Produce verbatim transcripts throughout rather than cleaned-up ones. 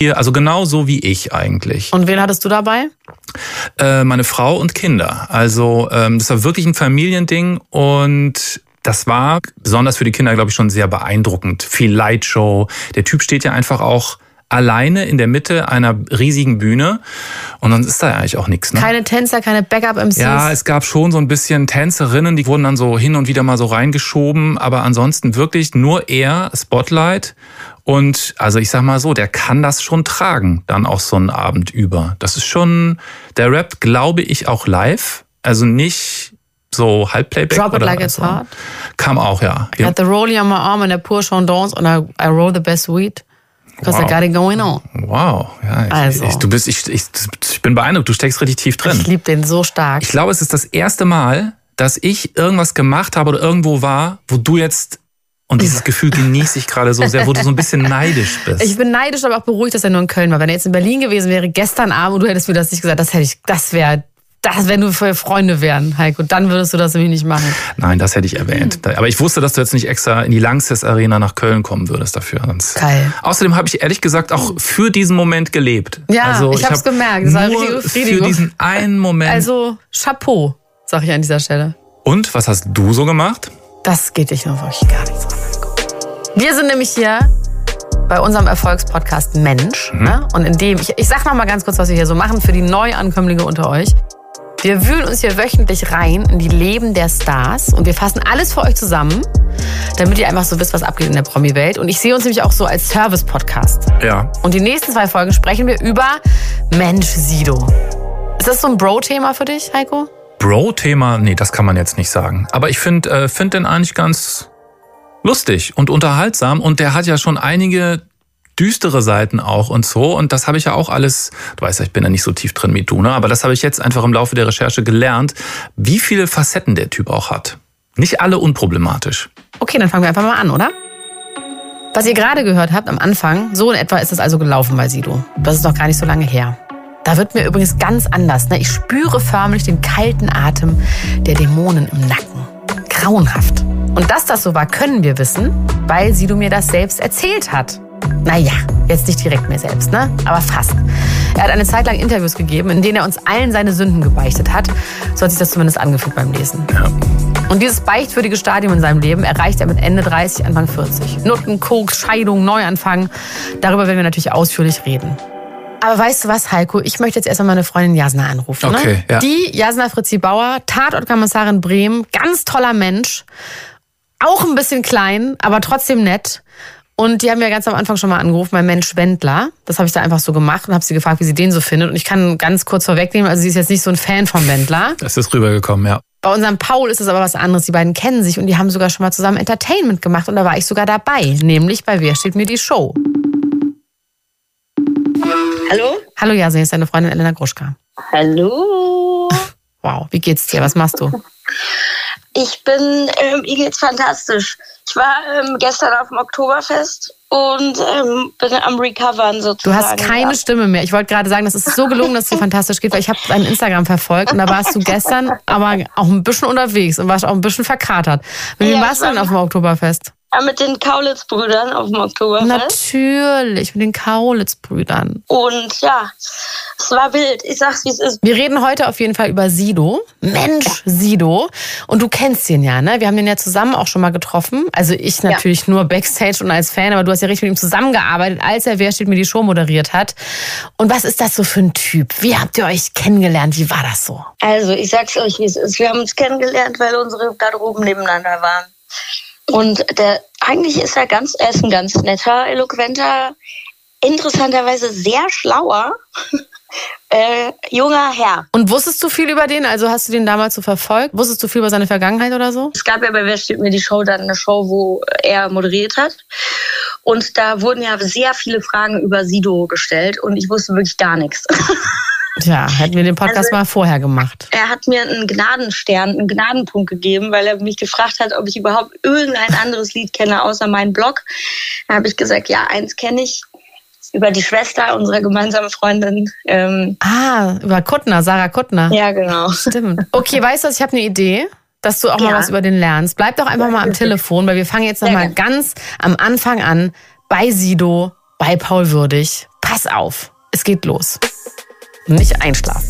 vier, also genau so wie ich eigentlich. Und wen hattest du dabei? Äh, meine Frau und Kinder. Also ähm, das war wirklich ein Familiending und das war besonders für die Kinder, glaube ich, schon sehr beeindruckend. Viel Lightshow. Der Typ steht ja einfach auch alleine in der Mitte einer riesigen Bühne und dann ist da ja eigentlich auch nichts. Ne? Keine Tänzer, keine Backup-M Cs? Ja, es gab schon so ein bisschen Tänzerinnen, die wurden dann so hin und wieder mal so reingeschoben, aber ansonsten wirklich nur er, Spotlight. Und also ich sag mal so, der kann das schon tragen, dann auch so einen Abend über. Das ist schon, der rappt, glaube ich, auch live, also nicht so Halbplayback. Drop it oder like it's so. hot. Kam auch, ja. I had the rollie on my arm and I pour chandons and I, I roll the best weed. Because Wow. I got it going on. Wow, ja, ich, Also. ich, du bist, ich, ich, ich bin beeindruckt, du steckst richtig tief drin. Ich liebe den so stark. Ich glaube, es ist das erste Mal, dass ich irgendwas gemacht habe oder irgendwo war, wo du jetzt, und dieses Gefühl genieße ich gerade so sehr, wo du so ein bisschen neidisch bist. Ich bin neidisch, aber auch beruhigt, dass er nur in Köln war. Wenn er jetzt in Berlin gewesen wäre, gestern Abend, und du hättest mir das nicht gesagt, das hätte ich, das wäre, das, wenn du für Freunde wären, Heiko, dann würdest du das nämlich nicht machen. Nein, das hätte ich erwähnt. Aber ich wusste, dass du jetzt nicht extra in die Lanxess Arena nach Köln kommen würdest dafür. Sonst. Geil. Außerdem habe ich ehrlich gesagt auch für diesen Moment gelebt. Ja, also, ich, ich habe es hab gemerkt. Das war eine nur richtige Befriedigung. für diesen einen Moment. Also, Chapeau, sag ich an dieser Stelle. Und, was hast du so gemacht? Das geht dich nur wirklich gar nichts an, Heiko. Wir sind nämlich hier bei unserem Erfolgspodcast Mensch. Mhm. Ne? Und in dem, ich, ich sag noch mal ganz kurz, was wir hier so machen für die Neuankömmlinge unter euch. Wir wühlen uns hier wöchentlich rein in die Leben der Stars und wir fassen alles für euch zusammen, damit ihr einfach so wisst, was abgeht in der Promi-Welt. Und ich sehe uns nämlich auch so als Service-Podcast. Ja. Und die nächsten zwei Folgen sprechen wir über Mensch Sido. Ist das so ein Bro-Thema für dich, Heiko? Bro-Thema? Nee, das kann man jetzt nicht sagen. Aber ich finde äh, find den eigentlich ganz lustig und unterhaltsam. Und der hat ja schon einige düstere Seiten auch und so. Und das habe ich ja auch alles, du weißt ja, ich bin ja nicht so tief drin wie du, ne? Aber das habe ich jetzt einfach im Laufe der Recherche gelernt, wie viele Facetten der Typ auch hat. Nicht alle unproblematisch. Okay, dann fangen wir einfach mal an, oder? Was ihr gerade gehört habt am Anfang, so in etwa ist es also gelaufen bei Sido. Das ist noch gar nicht so lange her. Da wird mir übrigens ganz anders. Ne? Ich spüre förmlich den kalten Atem der Dämonen im Nacken. Grauenhaft. Und dass das so war, können wir wissen, weil Sido mir das selbst erzählt hat. Naja, jetzt nicht direkt mir selbst, ne? Aber fast. Er hat eine Zeit lang Interviews gegeben, in denen er uns allen seine Sünden gebeichtet hat. So hat sich das zumindest angefühlt beim Lesen. Ja. Und dieses beichtwürdige Stadium in seinem Leben erreicht er mit Ende dreißig, Anfang vierzig. Nutten, Koks, Scheidung, Neuanfang. Darüber werden wir natürlich ausführlich reden. Aber weißt du was, Heiko? Ich möchte jetzt erstmal meine Freundin Jasna anrufen. Okay, ne? ja. Die Jasna Fritzi Bauer, Tatortkommissarin Bremen, ganz toller Mensch. Auch ein bisschen klein, aber trotzdem nett. Und die haben ja ganz am Anfang schon mal angerufen, mein Mensch Wendler. Das habe ich da einfach so gemacht und habe sie gefragt, wie sie den so findet. Und ich kann ganz kurz vorwegnehmen, also sie ist jetzt nicht so ein Fan von Wendler. Das ist rübergekommen, ja. Bei unserem Paul ist es aber was anderes. Die beiden kennen sich und die haben sogar schon mal zusammen Entertainment gemacht. Und da war ich sogar dabei, nämlich bei Wer steht mir die Show. Hallo? Hallo Jasna, hier ist deine Freundin Elena Gruschka. Hallo. Wow, wie geht's dir? Was machst du? Ich bin, ähm, mir geht's fantastisch. Ich war ähm, gestern auf dem Oktoberfest und ähm, bin am Recovern sozusagen. Du hast keine ja. Stimme mehr. Ich wollte gerade sagen, das ist so gelungen, dass es dir fantastisch geht, weil ich habe dein Instagram verfolgt und da warst du gestern aber auch ein bisschen unterwegs und warst auch ein bisschen verkatert. Mit wem Ja, warst du denn auf dem Oktoberfest? Ja, mit den Kaulitz-Brüdern auf dem Oktoberfest. Natürlich, mit den Kaulitz-Brüdern. Und ja, es war wild. Ich sag's, wie es ist. Wir reden heute auf jeden Fall über Sido. Mensch, Sido. Und du kennst ihn ja, ne? Wir haben den ja zusammen auch schon mal getroffen. Also ich natürlich ja. nur Backstage und als Fan, aber du hast ja richtig mit ihm zusammengearbeitet, als er Wer steht mir die Show moderiert hat. Und was ist das so für ein Typ? Wie habt ihr euch kennengelernt? Wie war das so? Also ich sag's euch, wie es ist. Wir haben uns kennengelernt, weil unsere Garderoben nebeneinander waren. Und der, eigentlich ist er ganz, er ist ein ganz netter, eloquenter, interessanterweise sehr schlauer, äh, junger Herr. Und wusstest du viel über den? Also hast du den damals so verfolgt? Wusstest du viel über seine Vergangenheit oder so? Es gab ja bei Wer steht mir die Show dann eine Show, wo er moderiert hat. Und da wurden ja sehr viele Fragen über Sido gestellt und ich wusste wirklich gar nichts. Tja, hätten wir den Podcast also, mal vorher gemacht. Er hat mir einen Gnadenstern, einen Gnadenpunkt gegeben, weil er mich gefragt hat, ob ich überhaupt irgendein anderes Lied kenne, außer meinen Blog. Da habe ich gesagt, ja, eins kenne ich. Über die Schwester unserer gemeinsamen Freundin. Ähm ah, über Kuttner, Sarah Kuttner. Ja, genau. Stimmt. Okay, weißt du, ich habe eine Idee, dass du auch ja. mal was über den lernst. Bleib doch einfach ja, mal am Telefon, weil wir fangen jetzt noch ja, mal ja. ganz am Anfang an bei Sido, bei Paul Würdig. pass auf, es geht los. Nicht einschlafen.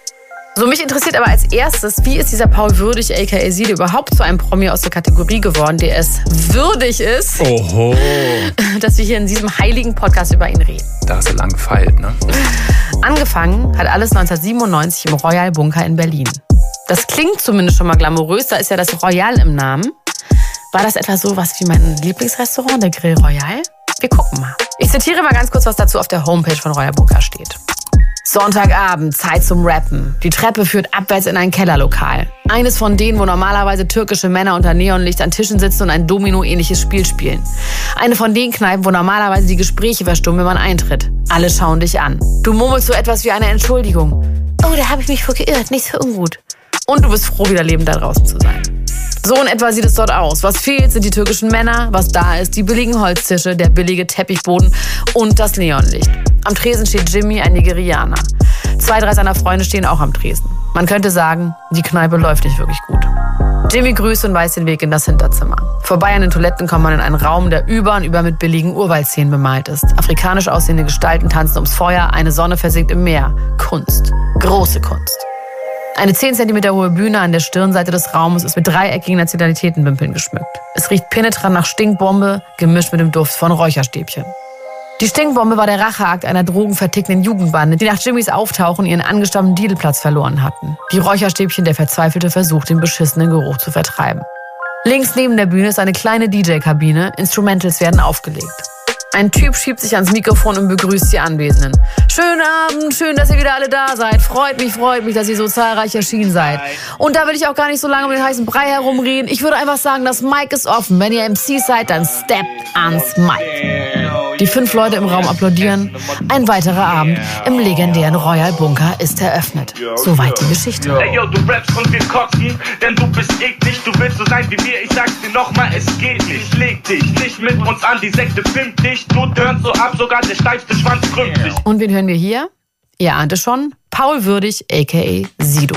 So, mich interessiert aber als erstes, wie ist dieser Paul Würdig, aka Sido, überhaupt zu einem Promi aus der Kategorie geworden, der es würdig ist, Oho. dass wir hier in diesem heiligen Podcast über ihn reden. Da hast du lang gefeilt, ne? Angefangen hat alles neunzehnhundertsiebenundneunzig im Royal Bunker in Berlin. Das klingt zumindest schon mal glamourös, da ist ja das Royal im Namen. War das etwa so was wie mein Lieblingsrestaurant, der Grill Royal? Wir gucken mal. Ich zitiere mal ganz kurz, was dazu auf der Homepage von Royal Bunker steht. Sonntagabend, Zeit zum Rappen. Die Treppe führt abwärts in ein Kellerlokal. Eines von denen, wo normalerweise türkische Männer unter Neonlicht an Tischen sitzen und ein Domino-ähnliches Spiel spielen. Eine von den Kneipen, wo normalerweise die Gespräche verstummen, wenn man eintritt. Alle schauen dich an. Du murmelst so etwas wie eine Entschuldigung. Oh, da habe ich mich vor geirrt, nicht so ungut. Und du bist froh, wieder lebend da draußen zu sein. So in etwa sieht es dort aus. Was fehlt, sind die türkischen Männer. Was da ist, die billigen Holztische, der billige Teppichboden und das Neonlicht. Am Tresen steht Jimmy, ein Nigerianer. Zwei, drei seiner Freunde stehen auch am Tresen. Man könnte sagen, die Kneipe läuft nicht wirklich gut. Jimmy grüßt und weist den Weg in das Hinterzimmer. Vorbei an den Toiletten kommt man in einen Raum, der über und über mit billigen Urwaldszenen bemalt ist. Afrikanisch aussehende Gestalten tanzen ums Feuer, eine Sonne versinkt im Meer. Kunst. Große Kunst. Eine zehn Zentimeter hohe Bühne an der Stirnseite des Raumes ist mit dreieckigen Nationalitätenwimpeln geschmückt. Es riecht penetrant nach Stinkbombe, gemischt mit dem Duft von Räucherstäbchen. Die Stinkbombe war der Racheakt einer drogenvertickten Jugendbande, die nach Jimmys Auftauchen ihren angestammten Dealplatz verloren hatten. Die Räucherstäbchen der verzweifelte Versuch, den beschissenen Geruch zu vertreiben. Links neben der Bühne ist eine kleine D J-Kabine, Instrumentals werden aufgelegt. Ein Typ schiebt sich ans Mikrofon und begrüßt die Anwesenden. Schönen Abend, schön, dass ihr wieder alle da seid. Freut mich, freut mich, dass ihr so zahlreich erschienen seid. Und da will ich auch gar nicht so lange um den heißen Brei herumreden. Ich würde einfach sagen, das Mic ist offen. Wenn ihr M C seid, dann steppt ans Mic. Die fünf Leute im Raum applaudieren. Ein weiterer Abend im legendären Royal Bunker ist eröffnet. Soweit die Geschichte. Ey, yo, du rappst und wir kotzen, denn du bist eklig. Du willst so sein wie wir, ich sag's dir nochmal, es geht nicht. Leg dich nicht mit uns an, die Sekte pimmt dich. Du turnst so ab, sogar der steifste Schwanz krümmt sich. Und wen hören wir hier? Ihr ahnt es schon, Paul Würdig, aka Sido.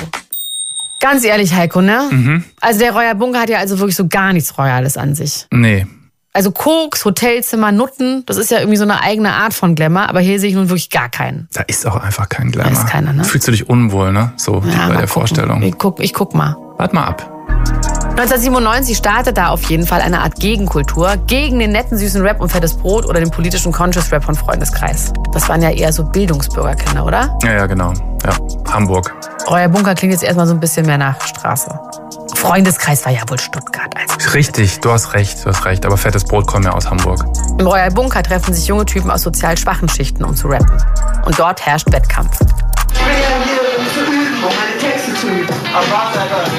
Ganz ehrlich, Heiko, ne? Mhm. Also der Royal Bunker hat ja also wirklich so gar nichts Royales an sich. Nee. Also Koks, Hotelzimmer, Nutten, das ist ja irgendwie so eine eigene Art von Glamour, aber hier sehe ich nun wirklich gar keinen. Da ist auch einfach kein Glamour. Da ist keiner, ne? Fühlst du dich unwohl, ne? So Ja, bei mal der gucken. Vorstellung. Ich guck, ich guck mal. Wart mal ab. neunzehnhundertsiebenundneunzig startet da auf jeden Fall eine Art Gegenkultur gegen den netten, süßen Rap und fettes Brot oder den politischen Conscious Rap von Freundeskreis. Das waren ja eher so Bildungsbürgerkinder, oder? Ja, ja, genau. Ja, Hamburg. Royal Bunker klingt jetzt erstmal so ein bisschen mehr nach Straße. Freundeskreis war ja wohl Stuttgart. Also. Richtig, du hast recht, du hast recht. Aber fettes Brot kommt ja aus Hamburg. Im Royal Bunker treffen sich junge Typen aus sozial schwachen Schichten, um zu rappen. Und dort herrscht Wettkampf. Ich bin ja hier, um zu üben, um meine Texte zu üben. Aber warte, Alter.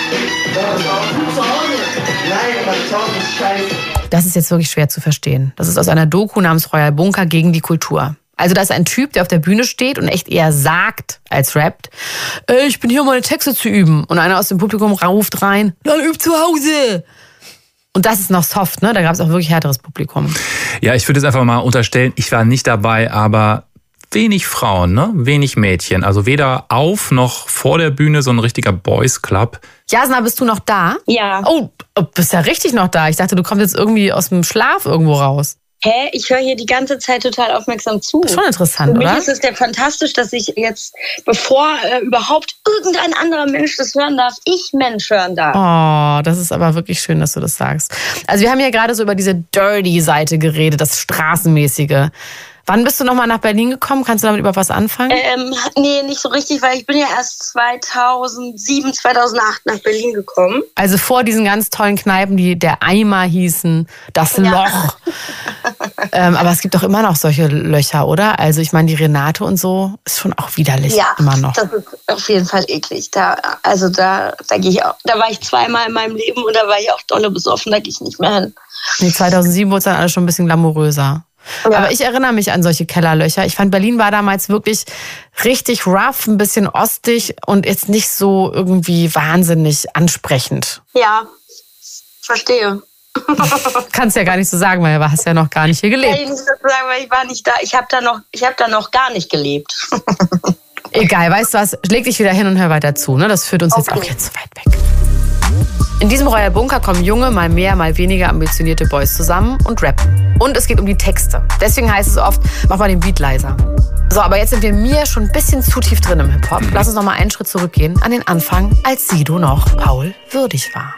Das ist auch gut zu Hause. Nein, mein Zuhause ist scheiße. Das ist jetzt wirklich schwer zu verstehen. Das ist aus einer Doku namens Royal Bunker gegen die Kultur. Also da ist ein Typ, der auf der Bühne steht und echt eher sagt als rappt, äh, ich bin hier, um meine Texte zu üben. Und einer aus dem Publikum ruft rein, dann üb zu Hause. Und das ist noch soft, ne? Da gab es auch wirklich härteres Publikum. Ja, ich würde jetzt einfach mal unterstellen, ich war nicht dabei, aber wenig Frauen, ne? Wenig Mädchen. Also weder auf noch vor der Bühne so ein richtiger Boys Club. Jasna, bist du noch da? Ja. Oh, du bist ja richtig noch da. Ich dachte, du kommst jetzt irgendwie aus dem Schlaf irgendwo raus. Hä? Ich höre hier die ganze Zeit total aufmerksam zu. Schon interessant, Für mich oder? ist es ja fantastisch, dass ich jetzt, bevor äh, überhaupt irgendein anderer Mensch das hören darf, ich Mensch hören darf. Oh, das ist aber wirklich schön, dass du das sagst. Also wir haben ja gerade so über diese Dirty-Seite geredet, das Straßenmäßige. Wann bist du nochmal nach Berlin gekommen? Kannst du damit über was anfangen? Ähm, nee, nicht so richtig, weil ich bin ja erst zweitausendsieben, zweitausendacht nach Berlin gekommen. Also vor diesen ganz tollen Kneipen, die der Eimer hießen, das Ja. Loch. ähm, aber es gibt doch immer noch solche Löcher, oder? Also ich meine, die Renate und so ist schon auch widerlich, Ja, immer noch. das ist auf jeden Fall eklig. Da, also da, da gehe ich auch. Da war ich zweimal in meinem Leben und da war ich auch dolle besoffen, da gehe ich nicht mehr hin. Nee, zweitausendsieben wurde es dann alles schon ein bisschen glamouröser. Ja. Aber ich erinnere mich an solche Kellerlöcher. Ich fand, Berlin war damals wirklich richtig rough, ein bisschen ostig und jetzt nicht so irgendwie wahnsinnig ansprechend. Ja, verstehe. Kannst ja gar nicht so sagen, weil du hast ja noch gar nicht hier Kann gelebt. ich nicht dazu sagen, weil ich war nicht da. Ich habe da noch, ich habe da noch gar nicht gelebt. Egal, weißt du was? Leg dich wieder hin und hör weiter zu. Ne? Das führt uns jetzt Okay. auch jetzt zu weit weg. In diesem Royal Bunker kommen junge, mal mehr, mal weniger ambitionierte Boys zusammen und rappen. Und es geht um die Texte. Deswegen heißt es oft, mach mal den Beat leiser. So, aber jetzt sind wir mir schon ein bisschen zu tief drin im Hip-Hop. Lass uns noch mal einen Schritt zurückgehen an den Anfang, als Sido noch Paul würdig war.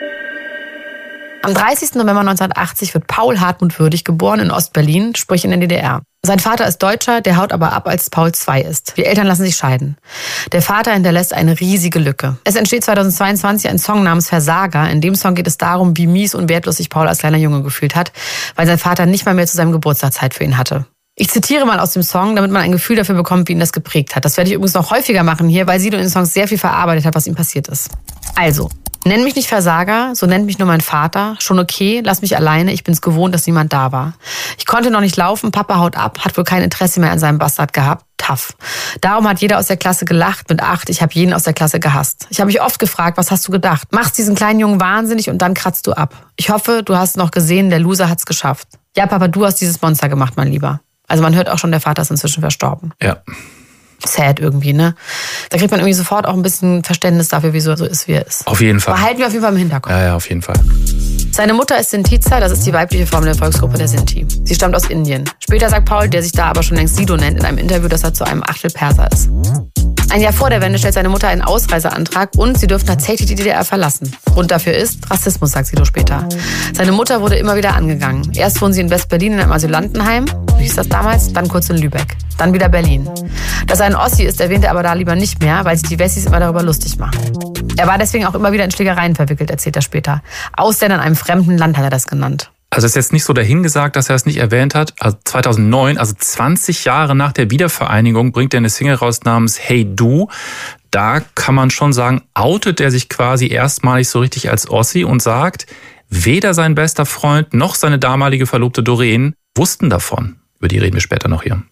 Am dreißigsten November neunzehnhundertachtzig wird Paul Hartmut Würdig geboren in Ostberlin, sprich in der D D R. Sein Vater ist Deutscher, der haut aber ab, als Paul zwei ist. Die Eltern lassen sich scheiden. Der Vater hinterlässt eine riesige Lücke. Es entsteht zweitausendzweiundzwanzig ein Song namens Versager. In dem Song geht es darum, wie mies und wertlos sich Paul als kleiner Junge gefühlt hat, weil sein Vater nicht mal mehr zu seinem Geburtstag Zeit für ihn hatte. Ich zitiere mal aus dem Song, damit man ein Gefühl dafür bekommt, wie ihn das geprägt hat. Das werde ich übrigens noch häufiger machen hier, weil Sido in den Songs sehr viel verarbeitet hat, was ihm passiert ist. Also, nenn mich nicht Versager, so nennt mich nur mein Vater. Schon okay, lass mich alleine, ich bin's gewohnt, dass niemand da war. Ich konnte noch nicht laufen, Papa haut ab, hat wohl kein Interesse mehr an seinem Bastard gehabt. Tough. Darum hat jeder aus der Klasse gelacht mit acht, ich habe jeden aus der Klasse gehasst. Ich habe mich oft gefragt, was hast du gedacht? Machst diesen kleinen Jungen wahnsinnig und dann kratzt du ab. Ich hoffe, du hast noch gesehen, der Loser hat's geschafft. Ja, Papa, du hast dieses Monster gemacht, mein Lieber. Also man hört auch schon, der Vater ist inzwischen verstorben. Ja. Sad irgendwie, ne? Da kriegt man irgendwie sofort auch ein bisschen Verständnis dafür, wieso er so ist, wie er ist. Auf jeden Fall. Behalten wir auf jeden Fall im Hinterkopf. Ja, ja, auf jeden Fall. Seine Mutter ist Sintiza, das ist die weibliche Form der Volksgruppe der Sinti. Sie stammt aus Indien. Später sagt Paul, der sich da aber schon längst Sido nennt, in einem Interview, dass er zu einem Achtel Perser ist. Ein Jahr vor der Wende stellt seine Mutter einen Ausreiseantrag und sie dürfen tatsächlich die D D R verlassen. Grund dafür ist Rassismus, sagt Sido später. Seine Mutter wurde immer wieder angegangen. Erst wohnen sie in West-Berlin in einem Asylantenheim, wie hieß das damals, dann kurz in Lübeck, dann wieder Berlin. Dass er ein Ossi ist, erwähnt er aber da lieber nicht mehr, weil sich die Wessis immer darüber lustig machen. Er war deswegen auch immer wieder in Schlägereien verwickelt, erzählt er später. Ausländer in einem fremden Land hat er das genannt. Also es ist jetzt nicht so dahingesagt, dass er es nicht erwähnt hat. Also zweitausendneun, also zwanzig Jahre nach der Wiedervereinigung, bringt er eine Single raus namens Hey Du. Da kann man schon sagen, outet er sich quasi erstmalig so richtig als Ossi und sagt, weder sein bester Freund noch seine damalige Verlobte Doreen wussten davon. Über die reden wir später noch hier.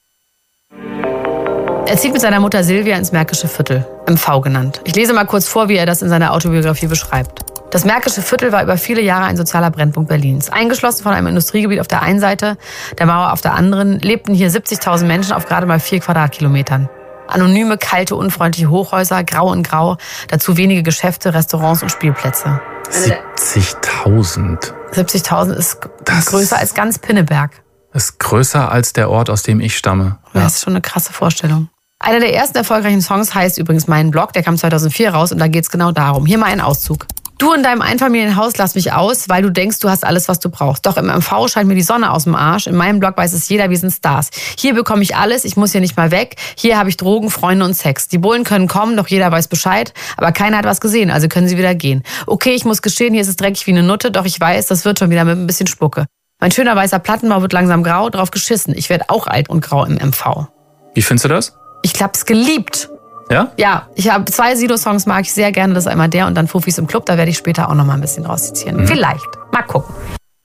Er zieht mit seiner Mutter Silvia ins Märkische Viertel, M V genannt. Ich lese mal kurz vor, wie er das in seiner Autobiografie beschreibt. Das Märkische Viertel war über viele Jahre ein sozialer Brennpunkt Berlins. Eingeschlossen von einem Industriegebiet auf der einen Seite, der Mauer auf der anderen, lebten hier siebzigtausend Menschen auf gerade mal vier Quadratkilometern. Anonyme, kalte, unfreundliche Hochhäuser, grau in grau, dazu wenige Geschäfte, Restaurants und Spielplätze. siebzigtausend. siebzigtausend ist Das größer als ganz Pinneberg. Ist größer als der Ort, aus dem ich stamme. Ja. Ja. Das ist schon eine krasse Vorstellung. Einer der ersten erfolgreichen Songs heißt übrigens Mein Blog, der kam zweitausendvier raus und da geht's genau darum. Hier mal ein Auszug. Du in deinem Einfamilienhaus lass mich aus, weil du denkst, du hast alles, was du brauchst. Doch im M V scheint mir die Sonne aus dem Arsch. In meinem Blog weiß es jeder, wir sind Stars. Hier bekomme ich alles, ich muss hier nicht mal weg. Hier habe ich Drogen, Freunde und Sex. Die Bullen können kommen, doch jeder weiß Bescheid. Aber keiner hat was gesehen, also können sie wieder gehen. Okay, ich muss gestehen, hier ist es dreckig wie eine Nutte, doch ich weiß, das wird schon wieder mit ein bisschen Spucke. Mein schöner weißer Plattenbau wird langsam grau, drauf geschissen. Ich werde auch alt und grau im M V. Wie findest du das? Ich hab's geliebt. Ja? Ja, ich habe zwei Sido-Songs, mag ich sehr gerne. Das ist einmal der und dann Fufis im Club. Da werde ich später auch noch mal ein bisschen rauszitieren. Mhm. Vielleicht. Mal gucken.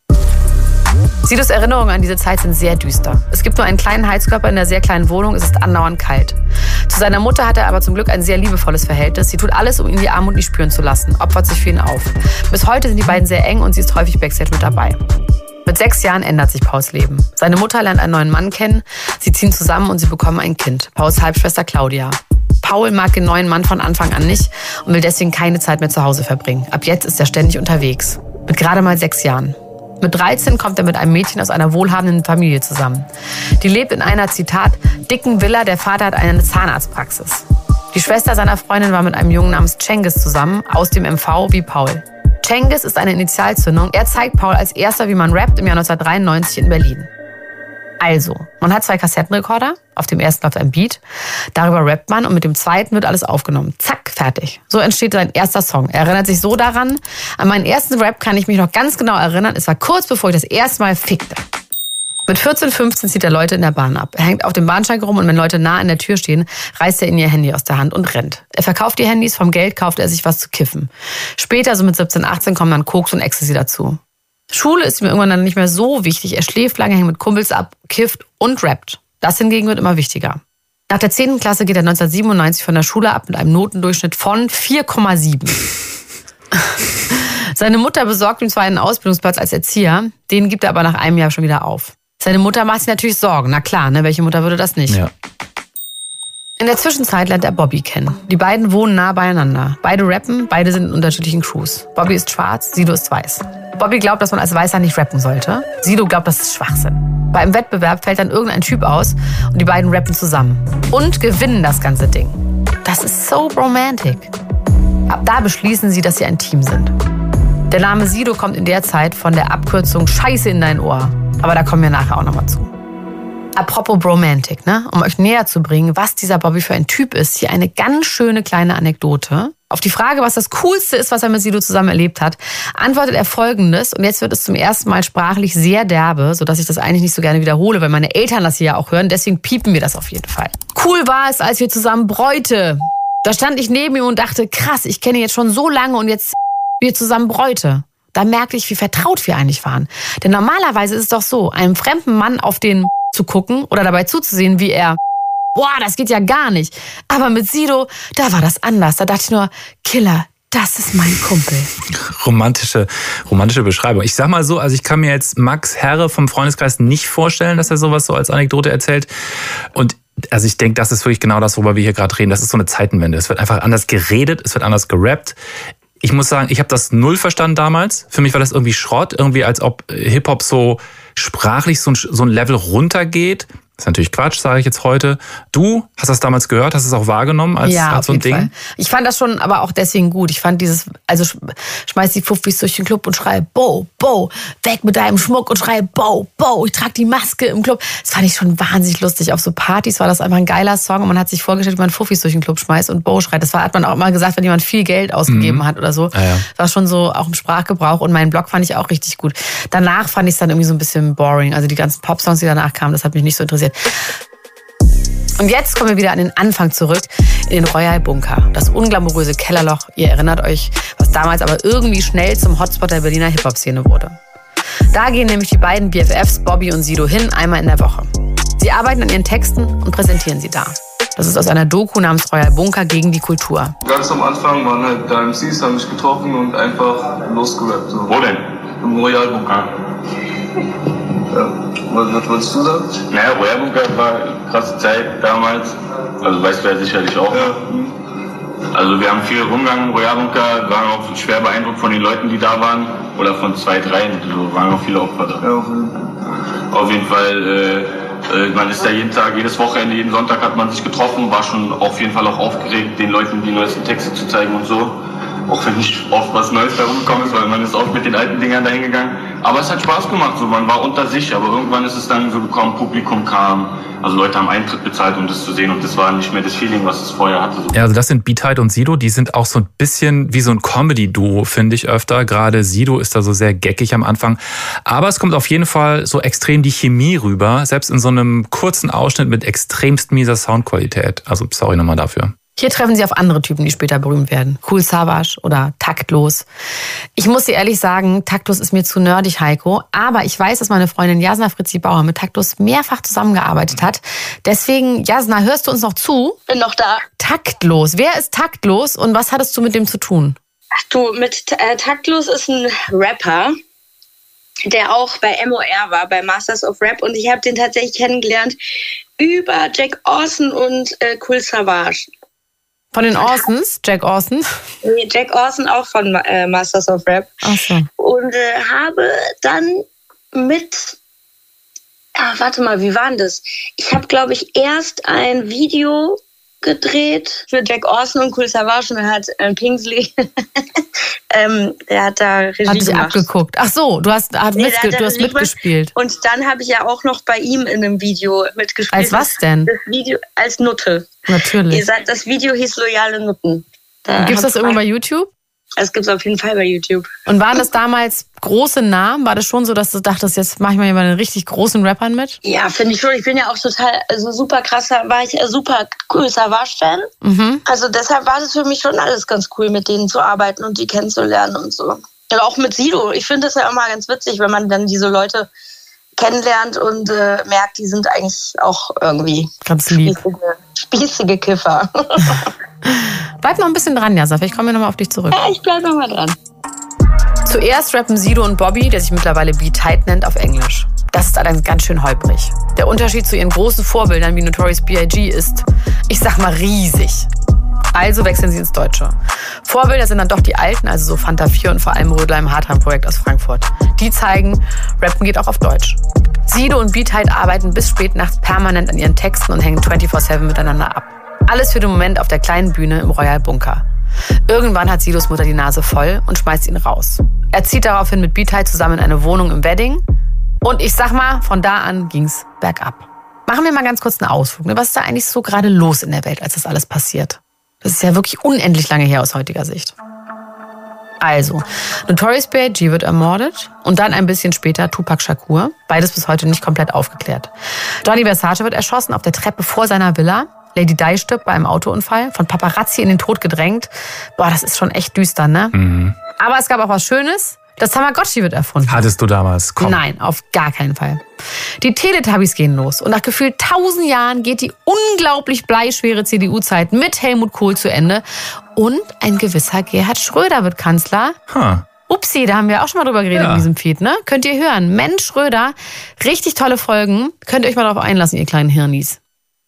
Sidos Erinnerungen an diese Zeit sind sehr düster. Es gibt nur einen kleinen Heizkörper in der sehr kleinen Wohnung. Es ist andauernd kalt. Zu seiner Mutter hat er aber zum Glück ein sehr liebevolles Verhältnis. Sie tut alles, um ihn die Armut nicht spüren zu lassen. Opfert sich für ihn auf. Bis heute sind die beiden sehr eng und sie ist häufig Backstage mit dabei. Mit sechs Jahren ändert sich Pauls Leben. Seine Mutter lernt einen neuen Mann kennen. Sie ziehen zusammen und sie bekommen ein Kind. Pauls Halbschwester Claudia. Paul mag den neuen Mann von Anfang an nicht und will deswegen keine Zeit mehr zu Hause verbringen. Ab jetzt ist er ständig unterwegs. Mit gerade mal sechs Jahren. Mit dreizehn kommt er mit einem Mädchen aus einer wohlhabenden Familie zusammen. Die lebt in einer, Zitat, dicken Villa. Der Vater hat eine Zahnarztpraxis. Die Schwester seiner Freundin war mit einem Jungen namens Cengiz zusammen, aus dem M V wie Paul. Cengiz ist eine Initialzündung. Er zeigt Paul als erster, wie man rappt, im Jahr neunzehnhundertdreiundneunzig in Berlin. Also, man hat zwei Kassettenrekorder, auf dem ersten läuft ein Beat, darüber rappt man und mit dem zweiten wird alles aufgenommen. Zack, fertig. So entsteht sein erster Song. Er erinnert sich so daran, an meinen ersten Rap kann ich mich noch ganz genau erinnern, es war kurz bevor ich das erste Mal fickte. Mit vierzehn, fünfzehn zieht er Leute in der Bahn ab. Er hängt auf dem Bahnsteig rum und wenn Leute nah an der Tür stehen, reißt er ihnen ihr Handy aus der Hand und rennt. Er verkauft die Handys, vom Geld kauft er sich was zu kiffen. Später, so mit siebzehn, achtzehn, kommen dann Koks und Ecstasy dazu. Schule ist ihm irgendwann dann nicht mehr so wichtig. Er schläft lange, hängt mit Kumpels ab, kifft und rappt. Das hingegen wird immer wichtiger. Nach der zehnten Klasse geht er neunzehnhundertsiebenundneunzig von der Schule ab mit einem Notendurchschnitt von vier Komma sieben. Seine Mutter besorgt ihm zwar einen Ausbildungsplatz als Erzieher, den gibt er aber nach einem Jahr schon wieder auf. Seine Mutter macht sich natürlich Sorgen. Na klar, ne? Welche Mutter würde das nicht? Ja. In der Zwischenzeit lernt er Bobby kennen. Die beiden wohnen nah beieinander. Beide rappen, beide sind in unterschiedlichen Crews. Bobby ist schwarz, Sido ist weiß. Bobby glaubt, dass man als Weißer nicht rappen sollte. Sido glaubt, das ist Schwachsinn. Bei einem Wettbewerb fällt dann irgendein Typ aus und die beiden rappen zusammen. Und gewinnen das ganze Ding. Das ist so romantic. Ab da beschließen sie, dass sie ein Team sind. Der Name Sido kommt in der Zeit von der Abkürzung Scheiße in dein Ohr. Aber da kommen wir nachher auch nochmal zu. Apropos Bromantic, ne? Um euch näher zu bringen, was dieser Bobby für ein Typ ist, hier eine ganz schöne kleine Anekdote. Auf die Frage, was das Coolste ist, was er mit Sido zusammen erlebt hat, antwortet er Folgendes. Und jetzt wird es zum ersten Mal sprachlich sehr derbe, sodass ich das eigentlich nicht so gerne wiederhole, weil meine Eltern das hier ja auch hören. Deswegen piepen wir das auf jeden Fall. Cool war es, als wir zusammen bräute. Da stand ich neben ihm und dachte, krass, ich kenne ihn jetzt schon so lange und jetzt wir zusammen bräute. Da merkte ich, wie vertraut wir eigentlich waren. Denn normalerweise ist es doch so, einem fremden Mann auf den zu gucken oder dabei zuzusehen, wie er, boah, das geht ja gar nicht. Aber mit Sido, da war das anders. Da dachte ich nur, Killer, das ist mein Kumpel. Romantische, romantische Beschreibung. Ich sag mal so, also ich kann mir jetzt Max Herre vom Freundeskreis nicht vorstellen, dass er sowas so als Anekdote erzählt. Und also ich denke, das ist wirklich genau das, worüber wir hier gerade reden. Das ist so eine Zeitenwende. Es wird einfach anders geredet, es wird anders gerappt. Ich muss sagen, ich habe das null verstanden damals. Für mich war das irgendwie Schrott, irgendwie als ob Hip-Hop so sprachlich so ein, so ein Level runtergeht. Das ist natürlich Quatsch, sage ich jetzt heute. Du hast das damals gehört, hast es auch wahrgenommen als, ja, als so ein Ding? Fall. Ich fand das schon aber auch deswegen gut. Ich fand dieses, also schmeiß die Fuffis durch den Club und schrei, Bo, Bo, weg mit deinem Schmuck und schrei, Bo, Bo, ich trage die Maske im Club. Das fand ich schon wahnsinnig lustig. Auf so Partys war das einfach ein geiler Song und man hat sich vorgestellt, wie man Fuffis durch den Club schmeißt und Bo schreit. Das war, hat man auch immer gesagt, wenn jemand viel Geld ausgegeben mhm. hat oder so. Ja, ja. Das war schon so auch im Sprachgebrauch und meinen Blog fand ich auch richtig gut. Danach fand ich es dann irgendwie so ein bisschen boring. Also die ganzen Pop-Songs, die danach kamen, das hat mich nicht so interessiert. Und jetzt kommen wir wieder an den Anfang zurück, in den Royal Bunker. Das unglamouröse Kellerloch, ihr erinnert euch, was damals aber irgendwie schnell zum Hotspot der Berliner Hip-Hop-Szene wurde. Da gehen nämlich die beiden B F Fs, Bobby und Sido, hin, einmal in der Woche. Sie arbeiten an ihren Texten und präsentieren sie da. Das ist aus einer Doku namens Royal Bunker gegen die Kultur. Ganz am Anfang waren halt da M Cs, haben mich getroffen und einfach losgerappt. So. Wo denn? Im Royal Bunker. Ja. Was, was wolltest du sagen? Naja, Royal Bunker war eine krasse Zeit damals. Also weißt du ja sicherlich auch. Ja. Also wir haben viel rumgegangen im Royal Bunker, waren auch schwer beeindruckt von den Leuten, die da waren. Oder von zwei, drei, so waren auch viele Opfer da. Ja, auf jeden Fall. Auf jeden Fall, äh, man ist ja jeden Tag, jedes Wochenende, jeden Sonntag hat man sich getroffen, war schon auf jeden Fall auch aufgeregt, den Leuten die neuesten Texte zu zeigen und so. Auch wenn nicht oft was Neues da rumgekommen ist, weil man ist oft mit den alten Dingern dahin gegangen. Aber es hat Spaß gemacht, so man war unter sich, aber irgendwann ist es dann so gekommen, Publikum kam, also Leute haben Eintritt bezahlt, um das zu sehen und das war nicht mehr das Feeling, was es vorher hatte. Ja, also das sind B-Tight und Sido, die sind auch so ein bisschen wie so ein Comedy-Duo, finde ich öfter. Gerade Sido ist da so sehr geckig am Anfang. Aber es kommt auf jeden Fall so extrem die Chemie rüber, selbst in so einem kurzen Ausschnitt mit extremst mieser Soundqualität. Also sorry nochmal dafür. Hier treffen sie auf andere Typen, die später berühmt werden. Kool Savas oder Taktlos. Ich muss dir ehrlich sagen, Taktlos ist mir zu nerdig, Heiko. Aber ich weiß, dass meine Freundin Jasna Fritzi Bauer mit Taktlos mehrfach zusammengearbeitet hat. Deswegen, Jasna, hörst du uns noch zu? Bin noch da. Taktlos. Wer ist Taktlos und was hattest du mit dem zu tun? Ach du, mit äh, Taktlos ist ein Rapper, der auch bei M O R war, bei Masters of Rap. Und ich habe den tatsächlich kennengelernt über Jack Orson und äh, Kool Savas. Von den Orsons? Jack Orson? Nee, Jack Orson auch von äh, Masters of Rap. Ach so. Und äh, habe dann mit, ah, warte mal, wie war denn das? Ich habe, glaube ich, erst ein Video gedreht für Jack Orson und Kool Savas und dann hat äh, Kingsley, ähm, der hat da Regie hat dich gemacht. abgeguckt. Ach so, du hast, hat Nee, mitge- der hat du hast Regie mitgespielt. Und dann habe ich ja auch noch bei ihm in einem Video mitgespielt. Als was denn? Das Video als Nutte. Natürlich. Das Video hieß Loyale Nutten. Da Gibt's das hab- irgendwo bei YouTube? Das gibt's auf jeden Fall bei YouTube. Und waren das damals große Namen? War das schon so, dass du dachtest, jetzt mache ich mal hier bei den richtig großen Rappern mit? Ja, finde ich schon. Ich bin ja auch total, also super krasser, war ich super Kool Savas-Fan. Mhm. Also deshalb war das für mich schon alles ganz cool, mit denen zu arbeiten und die kennenzulernen und so. Und auch mit Sido. Ich finde das ja immer ganz witzig, wenn man dann diese Leute kennenlernt und äh, merkt, die sind eigentlich auch irgendwie Ganz lieb. spießige, spießige Kiffer. Bleib noch ein bisschen dran, Jasna. Vielleicht kommen wir nochmal auf dich zurück. Ja, ich bleib noch mal dran. Zuerst rappen Sido und Bobby, der sich mittlerweile B-Tight nennt, auf Englisch. Das ist allerdings ganz schön holprig. Der Unterschied zu ihren großen Vorbildern wie Notorious B I G ist, Ich sag mal riesig. Also wechseln sie ins Deutsche. Vorbilder sind dann doch die Alten, also so Fanta vier und vor allem Rödler im Hardtime-Projekt aus Frankfurt. Die zeigen, Rappen geht auch auf Deutsch. Sido und Beatheit arbeiten bis spät nachts permanent an ihren Texten und hängen vierundzwanzig sieben miteinander ab. Alles für den Moment auf der kleinen Bühne im Royal Bunker. Irgendwann hat Sidos Mutter die Nase voll und schmeißt ihn raus. Er zieht daraufhin mit Beatheit zusammen in eine Wohnung im Wedding. Und ich sag mal, von da an ging's bergab. Machen wir mal ganz kurz einen Ausflug. Ne? Was ist da eigentlich so gerade los in der Welt, als das alles passiert? Das ist ja wirklich unendlich lange her aus heutiger Sicht. Also, Notorious B I G wird ermordet und dann ein bisschen später Tupac Shakur. Beides bis heute nicht komplett aufgeklärt. Gianni Versace wird erschossen auf der Treppe vor seiner Villa. Lady Di stirbt bei einem Autounfall, von Paparazzi in den Tod gedrängt. Boah, das ist schon echt düster, ne? Mhm. Aber es gab auch was Schönes. Das Tamagotchi wird erfunden. Hattest du damals? Komm. Nein, auf gar keinen Fall. Die Teletubbies gehen los und nach gefühlt tausend Jahren geht die unglaublich bleischwere C D U-Zeit mit Helmut Kohl zu Ende und ein gewisser Gerhard Schröder wird Kanzler. Huh. Upsi, da haben wir auch schon mal drüber geredet ja. in diesem Feed, ne? Könnt ihr hören. Mensch Schröder, richtig tolle Folgen. Könnt ihr euch mal darauf einlassen, ihr kleinen Hirnis.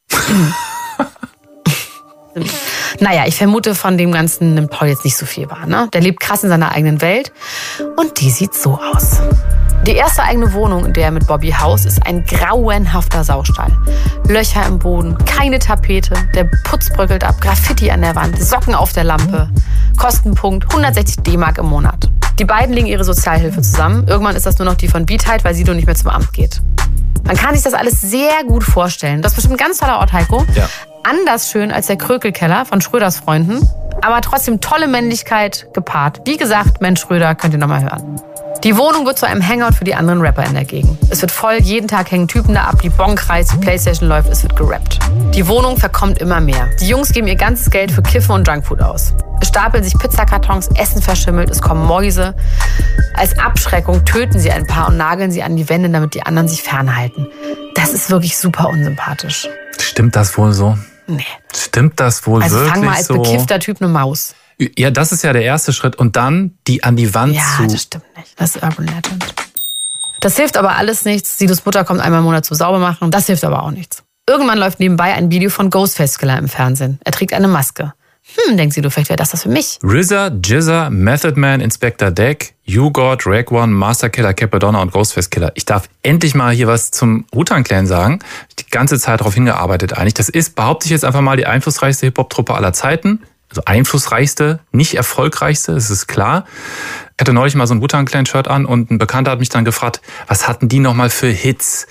Naja, ich vermute, von dem Ganzen nimmt Paul jetzt nicht so viel wahr, ne? Der lebt krass in seiner eigenen Welt und die sieht so aus. Die erste eigene Wohnung, in der er mit Bobby haust, ist ein grauenhafter Saustall. Löcher im Boden, keine Tapete, der Putz bröckelt ab, Graffiti an der Wand, Socken auf der Lampe. Kostenpunkt hundertsechzig D-Mark im Monat. Die beiden legen ihre Sozialhilfe zusammen. Irgendwann ist das nur noch die von Beatheit, weil Sido nicht mehr zum Amt geht. Man kann sich das alles sehr gut vorstellen. Das ist bestimmt ein ganz toller Ort, Heiko. Ja. Anders schön als der Krökelkeller von Schröders Freunden. Aber trotzdem tolle Männlichkeit gepaart. Wie gesagt, Mensch Schröder, könnt ihr nochmal hören. Die Wohnung wird zu einem Hangout für die anderen Rapper in der Gegend. Es wird voll, jeden Tag hängen Typen da ab, die Bon kreist, die Playstation läuft, es wird gerappt. Die Wohnung verkommt immer mehr. Die Jungs geben ihr ganzes Geld für Kiffen und Junkfood aus. Es stapeln sich Pizzakartons, Essen verschimmelt, es kommen Mäuse. Als Abschreckung töten sie ein paar und nageln sie an die Wände, damit die anderen sich fernhalten. Das ist wirklich super unsympathisch. Stimmt das wohl so? Nee. Stimmt das wohl also wirklich so? Also fang mal als so? bekiffter Typ eine Maus. Ja, das ist ja der erste Schritt. Und dann die an die Wand ja, zu... Ja, das stimmt nicht. Das ist Urban Legend. Das hilft aber alles nichts. Sidos Mutter kommt einmal im Monat zu sauber machen. Das hilft aber auch nichts. Irgendwann läuft nebenbei ein Video von Ghostface Killah im Fernsehen. Er trägt eine Maske. Hm, denkt Sido, vielleicht wäre das das für mich. R Z A, Jizza, Method Man, Inspector Deck, U-God, Rag One, Master Killer, Capadonna und Ghostface Killah. Ich darf endlich mal hier was zum Wu-Tang Clan sagen. Die ganze Zeit darauf hingearbeitet eigentlich. Das ist, behaupte ich jetzt einfach mal, die einflussreichste Hip-Hop-Truppe aller Zeiten. Also einflussreichste, nicht erfolgreichste, das ist klar. Ich hatte neulich mal so ein Wu-Tang Clan-Shirt an und ein Bekannter hat mich dann gefragt, was hatten die nochmal für Hits?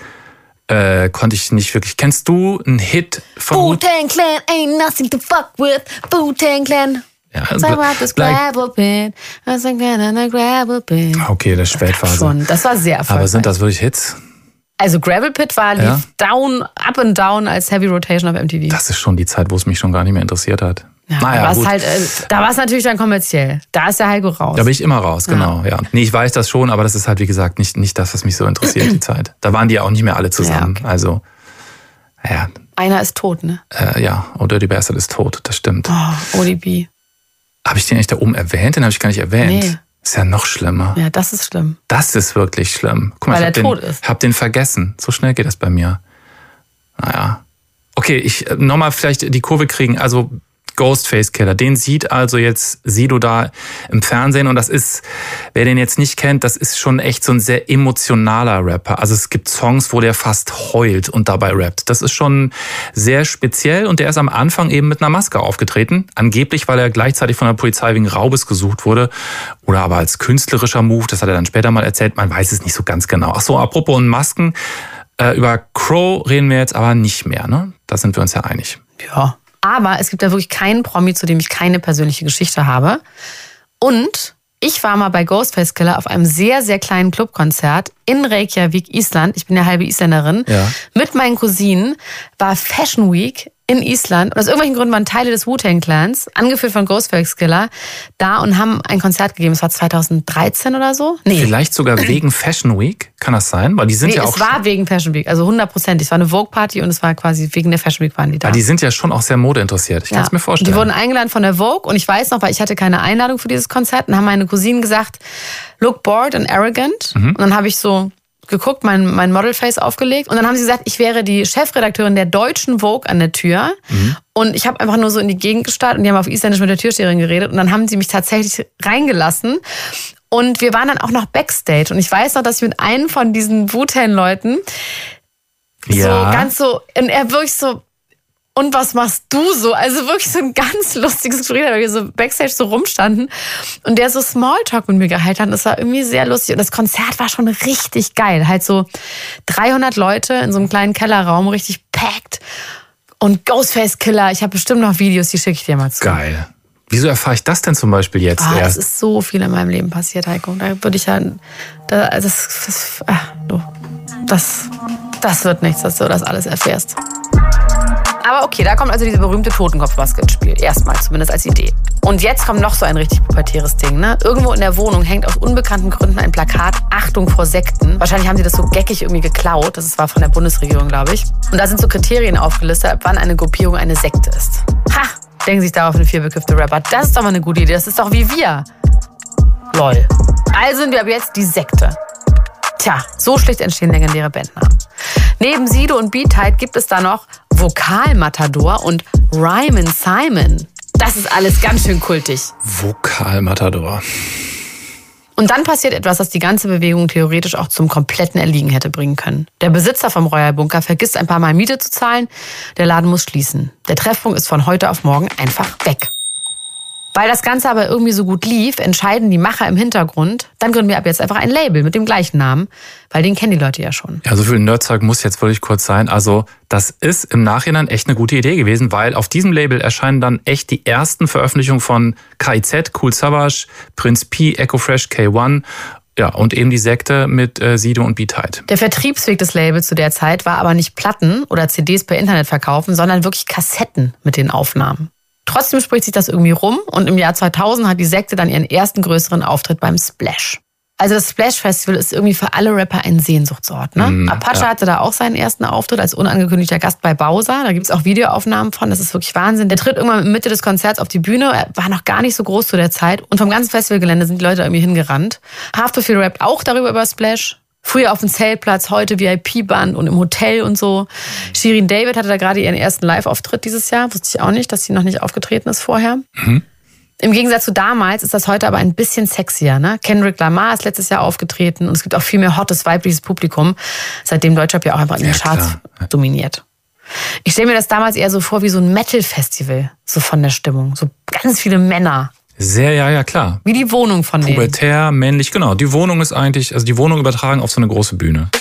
Äh, konnte ich nicht wirklich. Kennst du einen Hit von Wu-Tang Clan ain't nothing to fuck with. Wu-Tang Clan. Ja, Sag mal, das Gravel Pit. Das ist ein Gravel Pit. Okay, das ist Spätphase. Schon, das war sehr erfolgreich. Aber sind das wirklich Hits? Also Gravel Pit war lief Ja. down, up and down als Heavy Rotation auf M T V. Das ist schon die Zeit, wo es mich schon gar nicht mehr interessiert hat. Ja, naja, da gut. war halt, äh, da war es natürlich dann kommerziell. Da ist der Heiko raus. Da bin ich immer raus, genau. Ja. Ja. Nee, ich weiß das schon, aber das ist halt, wie gesagt, nicht, nicht das, was mich so interessiert, die Zeit. Da waren die ja auch nicht mehr alle zusammen. Ja, okay. Also, ja. Einer ist tot, ne? Äh, ja, Oh Dirty Bastard ist tot, das stimmt. Oh, O D B. Habe ich den eigentlich da oben erwähnt? Den habe ich gar nicht erwähnt. Nee. Ist ja noch schlimmer. Ja, das ist schlimm. Das ist wirklich schlimm. Guck mal, Weil ich hab er den, tot ist. hab den vergessen. So schnell geht das bei mir. Naja. Okay, ich äh, nochmal vielleicht die Kurve kriegen. Also Ghostface Killah, den sieht also jetzt Sido da im Fernsehen und das ist, wer den jetzt nicht kennt, das ist schon echt so ein sehr emotionaler Rapper. Also es gibt Songs, wo der fast heult und dabei rappt. Das ist schon sehr speziell und der ist am Anfang eben mit einer Maske aufgetreten. Angeblich, weil er gleichzeitig von der Polizei wegen Raubes gesucht wurde oder aber als künstlerischer Move, das hat er dann später mal erzählt, man weiß es nicht so ganz genau. Ach so, apropos und Masken, äh, über Crow reden wir jetzt aber nicht mehr, ne? Da sind wir uns ja einig. Ja. Aber es gibt ja wirklich keinen Promi, zu dem ich keine persönliche Geschichte habe. Und ich war mal bei Ghostface Killah auf einem sehr, sehr kleinen Clubkonzert in Reykjavik, Island. Ich bin ja halbe Isländerin. Ja. Mit meinen Cousinen war Fashion Week in Island. Und aus irgendwelchen Gründen waren Teile des Wu-Tang Clans, angeführt von Ghostface Killah, da und haben ein Konzert gegeben. Es war zweitausenddreizehn oder so. Nee. Vielleicht sogar wegen Fashion Week, kann das sein? Weil die sind Nee, ja auch es war wegen Fashion Week, also hundert Prozent. Es war eine Vogue-Party und es war quasi wegen der Fashion Week waren die da. Weil die sind ja schon auch sehr modeinteressiert. Ich kann es mir vorstellen. Die wurden eingeladen von der Vogue und ich weiß noch, weil ich hatte keine Einladung für dieses Konzert und haben meine Cousinen gesagt, look bored and arrogant. Mhm. Und dann habe ich so geguckt, mein, mein Modelface aufgelegt. Und dann haben sie gesagt, ich wäre die Chefredakteurin der deutschen Vogue an der Tür. Mhm. Und ich habe einfach nur so in die Gegend gestarrt und die haben auf Isländisch mit der Türsteherin geredet. Und dann haben sie mich tatsächlich reingelassen. Und wir waren dann auch noch Backstage. Und ich weiß noch, dass ich mit einem von diesen Wu-Tang-Leuten ja. so ganz so, und er wirklich so, und was machst du so? Also wirklich so ein ganz lustiges Gespräch, weil wir so Backstage so rumstanden und der so Smalltalk mit mir gehalten hat. Das war irgendwie sehr lustig und das Konzert war schon richtig geil. Halt so dreihundert Leute in so einem kleinen Kellerraum, richtig packed und Ghostface Killer. Ich habe bestimmt noch Videos, die schicke ich dir mal zu. Geil. Wieso erfahre ich das denn zum Beispiel jetzt ah, erst? Es ist so viel in meinem Leben passiert, Heiko. Da würde ich ja, da, das, das, ach, du, das, das wird nichts, dass du das alles erfährst. Aber okay, da kommt also diese berühmte Totenkopfmaske ins Spiel. Erstmal, zumindest als Idee. Und jetzt kommt noch so ein richtig pubertäres Ding, ne? Irgendwo in der Wohnung hängt aus unbekannten Gründen ein Plakat, Achtung vor Sekten. Wahrscheinlich haben sie das so geckig irgendwie geklaut. Das war von der Bundesregierung, glaube ich. Und da sind so Kriterien aufgelistet, ab wann eine Gruppierung eine Sekte ist. Ha! Denken sich darauf eine vielbekiffte Rapper. Das ist doch mal eine gute Idee. Das ist doch wie wir. Lol. Also sind wir ab jetzt die Sekte. Tja, so schlicht entstehen legendäre Bandnamen. Neben Sido und B-Tight gibt es da noch Vokalmatador und Ryman Simon. Das ist alles ganz schön kultig. Vokalmatador. Und dann passiert etwas, das die ganze Bewegung theoretisch auch zum kompletten Erliegen hätte bringen können. Der Besitzer vom Royal Bunker vergisst ein paar Mal Miete zu zahlen. Der Laden muss schließen. Der Treffpunkt ist von heute auf morgen einfach weg. Weil das Ganze aber irgendwie so gut lief, entscheiden die Macher im Hintergrund, dann gründen wir ab jetzt einfach ein Label mit dem gleichen Namen, weil den kennen die Leute ja schon. Ja, so viel Nerdzeug muss jetzt wirklich kurz sein. Also das ist im Nachhinein echt eine gute Idee gewesen, weil auf diesem Label erscheinen dann echt die ersten Veröffentlichungen von K I Z, Kool Savas, Prinz Pi, Echo Fresh, K eins. Ja, und eben die Sekte mit äh, Sido und B-Tight. Der Vertriebsweg des Labels zu der Zeit war aber nicht Platten oder C Ds per Internet verkaufen, sondern wirklich Kassetten mit den Aufnahmen. Trotzdem spricht sich das irgendwie rum und im Jahr zweitausend hat die Sekte dann ihren ersten größeren Auftritt beim Splash. Also das Splash Festival ist irgendwie für alle Rapper ein Sehnsuchtsort. Ne? Mm, Apache ja. hatte da auch seinen ersten Auftritt als unangekündigter Gast bei Bowser. Da gibt's auch Videoaufnahmen von, das ist wirklich Wahnsinn. Der tritt irgendwann in der Mitte des Konzerts auf die Bühne, er war noch gar nicht so groß zu der Zeit. Und vom ganzen Festivalgelände sind die Leute irgendwie hingerannt. Haftbefehl rappt auch darüber über Splash. Früher auf dem Zeltplatz, heute V I P-Band und im Hotel und so. Shirin David hatte da gerade ihren ersten Live-Auftritt dieses Jahr. Wusste ich auch nicht, dass sie noch nicht aufgetreten ist vorher. Mhm. Im Gegensatz zu damals ist das heute aber ein bisschen sexier. Ne? Kendrick Lamar ist letztes Jahr aufgetreten und es gibt auch viel mehr hottes, weibliches Publikum, seitdem Deutschrap ja auch einfach in den ja, Charts klar. dominiert. Ich stelle mir das damals eher so vor wie so ein Metal-Festival, so von der Stimmung. So ganz viele Männer. Sehr, ja, ja, klar. Wie die Wohnung von denen. Pubertär, männlich, genau. Die Wohnung ist eigentlich, also die Wohnung übertragen auf so eine große Bühne.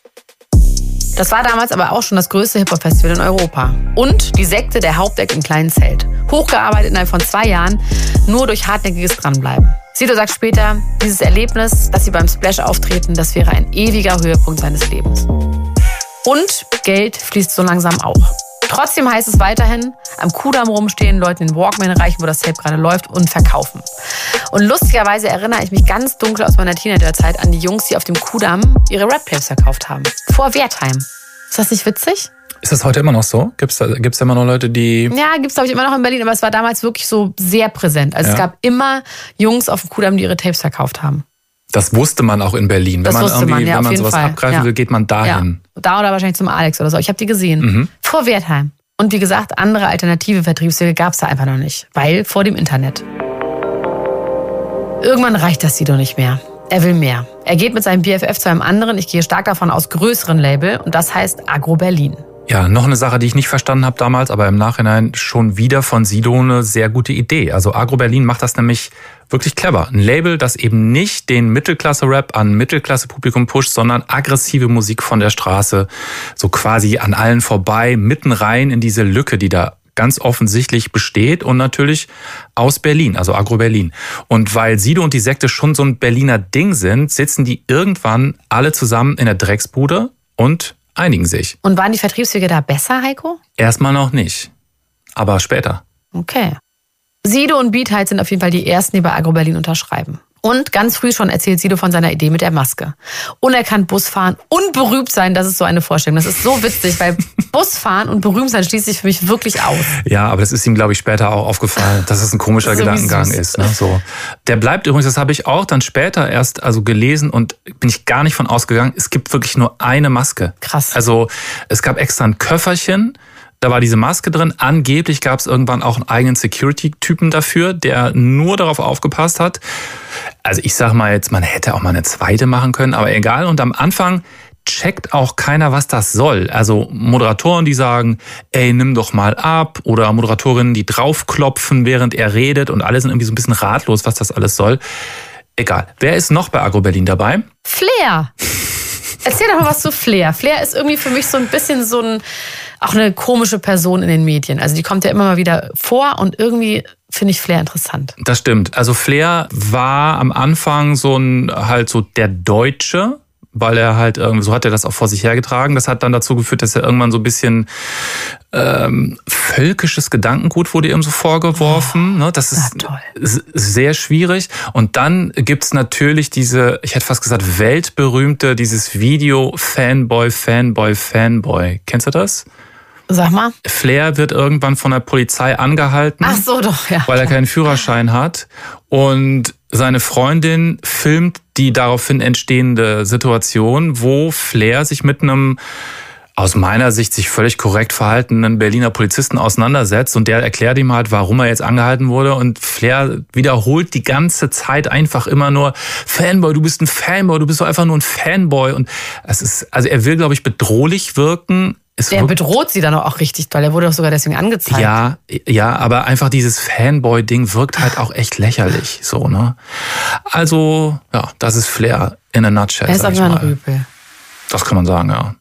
Das war damals aber auch schon das größte Hip-Hop-Festival in Europa. Und die Sekte der Hauptdeck im kleinen Zelt. Hochgearbeitet innerhalb von zwei Jahren, nur durch hartnäckiges Dranbleiben. Sido sagt später, dieses Erlebnis, dass sie beim Splash auftreten, das wäre ein ewiger Höhepunkt seines Lebens. Und Geld fließt so langsam auch. Trotzdem heißt es weiterhin, am Kudamm rumstehen, Leuten den Walkman reichen, wo das Tape gerade läuft und verkaufen. Und lustigerweise erinnere ich mich ganz dunkel aus meiner Teenagerzeit an die Jungs, die auf dem Kudamm ihre Rap-Tapes verkauft haben. Vor Wertheim. Ist das nicht witzig? Ist das heute immer noch so? Gibt's da, gibt's da immer noch Leute, die... Ja, gibt's glaube ich immer noch in Berlin, aber es war damals wirklich so sehr präsent. Also ja. es gab immer Jungs auf dem Kudamm, die ihre Tapes verkauft haben. Das wusste man auch in Berlin. Wenn das man irgendwie, man, ja, wenn man sowas Fall. abgreifen ja. will, geht man dahin. Ja. Da oder wahrscheinlich zum Alex oder so. Ich habe die gesehen. Mhm. Vor Wertheim. Und wie gesagt, andere alternative Vertriebswege gab es da einfach noch nicht. Weil vor dem Internet. Irgendwann reicht das Sido nicht mehr. Er will mehr. Er geht mit seinem B F F zu einem anderen, ich gehe stark davon aus, größeren Label. Und das heißt Agro Berlin. Ja, noch eine Sache, die ich nicht verstanden habe damals, aber im Nachhinein schon wieder von Sido eine sehr gute Idee. Also Agro Berlin macht das nämlich wirklich clever. Ein Label, das eben nicht den Mittelklasse-Rap an Mittelklasse-Publikum pusht, sondern aggressive Musik von der Straße, so quasi an allen vorbei, mitten rein in diese Lücke, die da ganz offensichtlich besteht und natürlich aus Berlin, also Agro Berlin. Und weil Sido und die Sekte schon so ein Berliner Ding sind, sitzen die irgendwann alle zusammen in der Drecksbude und einigen sich. Und waren die Vertriebswege da besser, Heiko? Erstmal noch nicht, aber später. Okay. Sido und B-Tight sind auf jeden Fall die ersten, die bei Agro Berlin unterschreiben. Und ganz früh schon erzählt Sido von seiner Idee mit der Maske. Unerkannt Bus fahren und berühmt sein, das ist so eine Vorstellung. Das ist so witzig, weil Busfahren und berühmt sein schließt sich für mich wirklich aus. Ja, aber das ist ihm, glaube ich, später auch aufgefallen, dass es ein komischer so Gedankengang ist. Ne? So. Der bleibt übrigens, das habe ich auch dann später erst also gelesen und bin ich gar nicht von ausgegangen, es gibt wirklich nur eine Maske. Krass. Also es gab extra ein Köfferchen, da war diese Maske drin. Angeblich gab es irgendwann auch einen eigenen Security-Typen dafür, der nur darauf aufgepasst hat. Also ich sag mal jetzt, man hätte auch mal eine zweite machen können, aber egal. Und am Anfang checkt auch keiner, was das soll. Also Moderatoren, die sagen, ey, nimm doch mal ab. Oder Moderatorinnen, die draufklopfen, während er redet. Und alle sind irgendwie so ein bisschen ratlos, was das alles soll. Egal. Wer ist noch bei Agro Berlin dabei? Flair. Erzähl doch mal was zu Flair. Flair ist irgendwie für mich so ein bisschen so ein, auch eine komische Person in den Medien. Also die kommt ja immer mal wieder vor und irgendwie finde ich Flair interessant. Das stimmt. Also Flair war am Anfang so ein, halt so der Deutsche, weil er halt irgendwie, so hat er das auch vor sich hergetragen. Das hat dann dazu geführt, dass er irgendwann so ein bisschen ähm, völkisches Gedankengut wurde ihm so vorgeworfen. Oh, das ist toll. Sehr schwierig. Und dann gibt's natürlich diese, ich hätte fast gesagt, weltberühmte, dieses Video Fanboy, Fanboy, Fanboy. Kennst du das? Sag mal. Flair wird irgendwann von der Polizei angehalten. Ach so, doch, ja. Weil er keinen Führerschein hat. Und seine Freundin filmt die daraufhin entstehende Situation, wo Flair sich mit einem aus meiner Sicht sich völlig korrekt verhaltenen Berliner Polizisten auseinandersetzt und der erklärt ihm halt, warum er jetzt angehalten wurde und Flair wiederholt die ganze Zeit einfach immer nur Fanboy, du bist ein Fanboy, du bist doch einfach nur ein Fanboy und es ist, also er will, glaube ich, bedrohlich wirken. Es der bedroht sie dann auch richtig doll. Er wurde doch sogar deswegen angezeigt. Ja, ja, aber einfach dieses Fanboy-Ding wirkt halt auch echt lächerlich, so, ne? Also, ja, das ist Flair in a nutshell. Er ist aber ein Rüpel. Das kann man sagen, ja.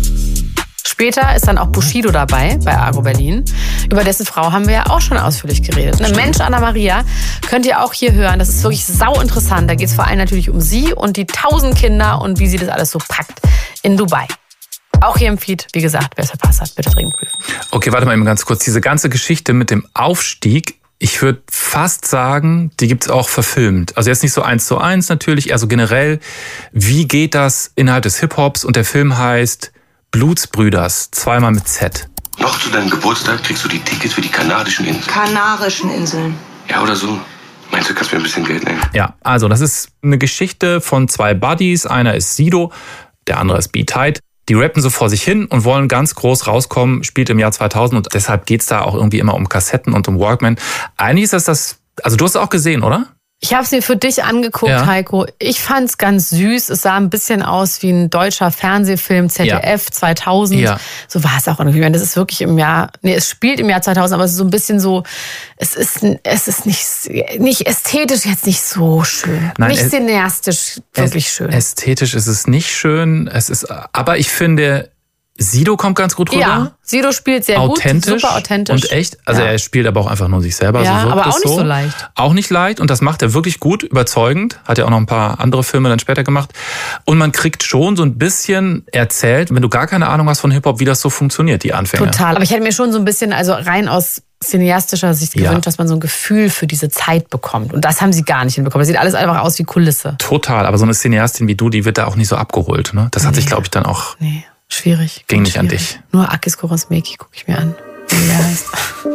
Später ist dann auch Bushido dabei bei Agro Berlin. Über dessen Frau haben wir ja auch schon ausführlich geredet. Eine Mensch, Anna Maria, könnt ihr auch hier hören. Das ist wirklich sau interessant. Da geht es vor allem natürlich um sie und die tausend Kinder und wie sie das alles so packt in Dubai. Auch hier im Feed, wie gesagt, wer es verpasst hat, bitte dringend prüfen. Okay, warte mal eben ganz kurz. Diese ganze Geschichte mit dem Aufstieg, ich würde fast sagen, die gibt's auch verfilmt. Also jetzt nicht so eins zu eins natürlich, eher so generell. Wie geht das innerhalb des Hip-Hops? Und der Film heißt Blutsbrüders, zweimal mit Z. Noch zu deinem Geburtstag kriegst du die Tickets für die kanadischen Inseln. Kanarischen Inseln. Ja, oder so. Meinst du, kannst mir ein bisschen Geld nehmen? Ja, also das ist eine Geschichte von zwei Buddies. Einer ist Sido, der andere ist B-Tight. Die rappen so vor sich hin und wollen ganz groß rauskommen, spielt im Jahr zweitausend und deshalb geht's da auch irgendwie immer um Kassetten und um Walkman. Eigentlich ist das das, also du hast es auch gesehen, oder? Ich habe es mir für dich angeguckt, ja. Heiko. Ich fand's ganz süß. Es sah ein bisschen aus wie ein deutscher Fernsehfilm, Z D F ja. zweitausend. Ja. So war es auch irgendwie. Ich meine, das ist wirklich im Jahr, nee, es spielt im Jahr zweitausend, aber es ist so ein bisschen so, es ist, es ist nicht, nicht ästhetisch jetzt nicht so schön. Nein, nicht cineastisch wirklich schön. Ästhetisch ist es nicht schön. Es ist, aber ich finde, Sido kommt ganz gut rüber. Ja, Sido spielt sehr authentisch, gut, super authentisch. Und echt, also ja. er spielt aber auch einfach nur sich selber. Ja, so wirkt aber auch es nicht so. so leicht. Auch nicht leicht und das macht er wirklich gut, überzeugend. Hat ja auch noch ein paar andere Filme dann später gemacht. Und man kriegt schon so ein bisschen erzählt, wenn du gar keine Ahnung hast von Hip-Hop, wie das so funktioniert, die Anfänge. Total, aber ich hätte mir schon so ein bisschen, also rein aus cineastischer Sicht gewünscht, ja. dass man so ein Gefühl für diese Zeit bekommt. Und das haben sie gar nicht hinbekommen. Das sieht alles einfach aus wie Kulisse. Total, aber so eine Cineastin wie du, die wird da auch nicht so abgeholt. Ne? Das nee. hat sich, glaube ich, dann auch... Nee. Schwierig. Ging nicht schwierig. an dich. Nur Akis Korosmeki gucke ich mir an, wie der heißt.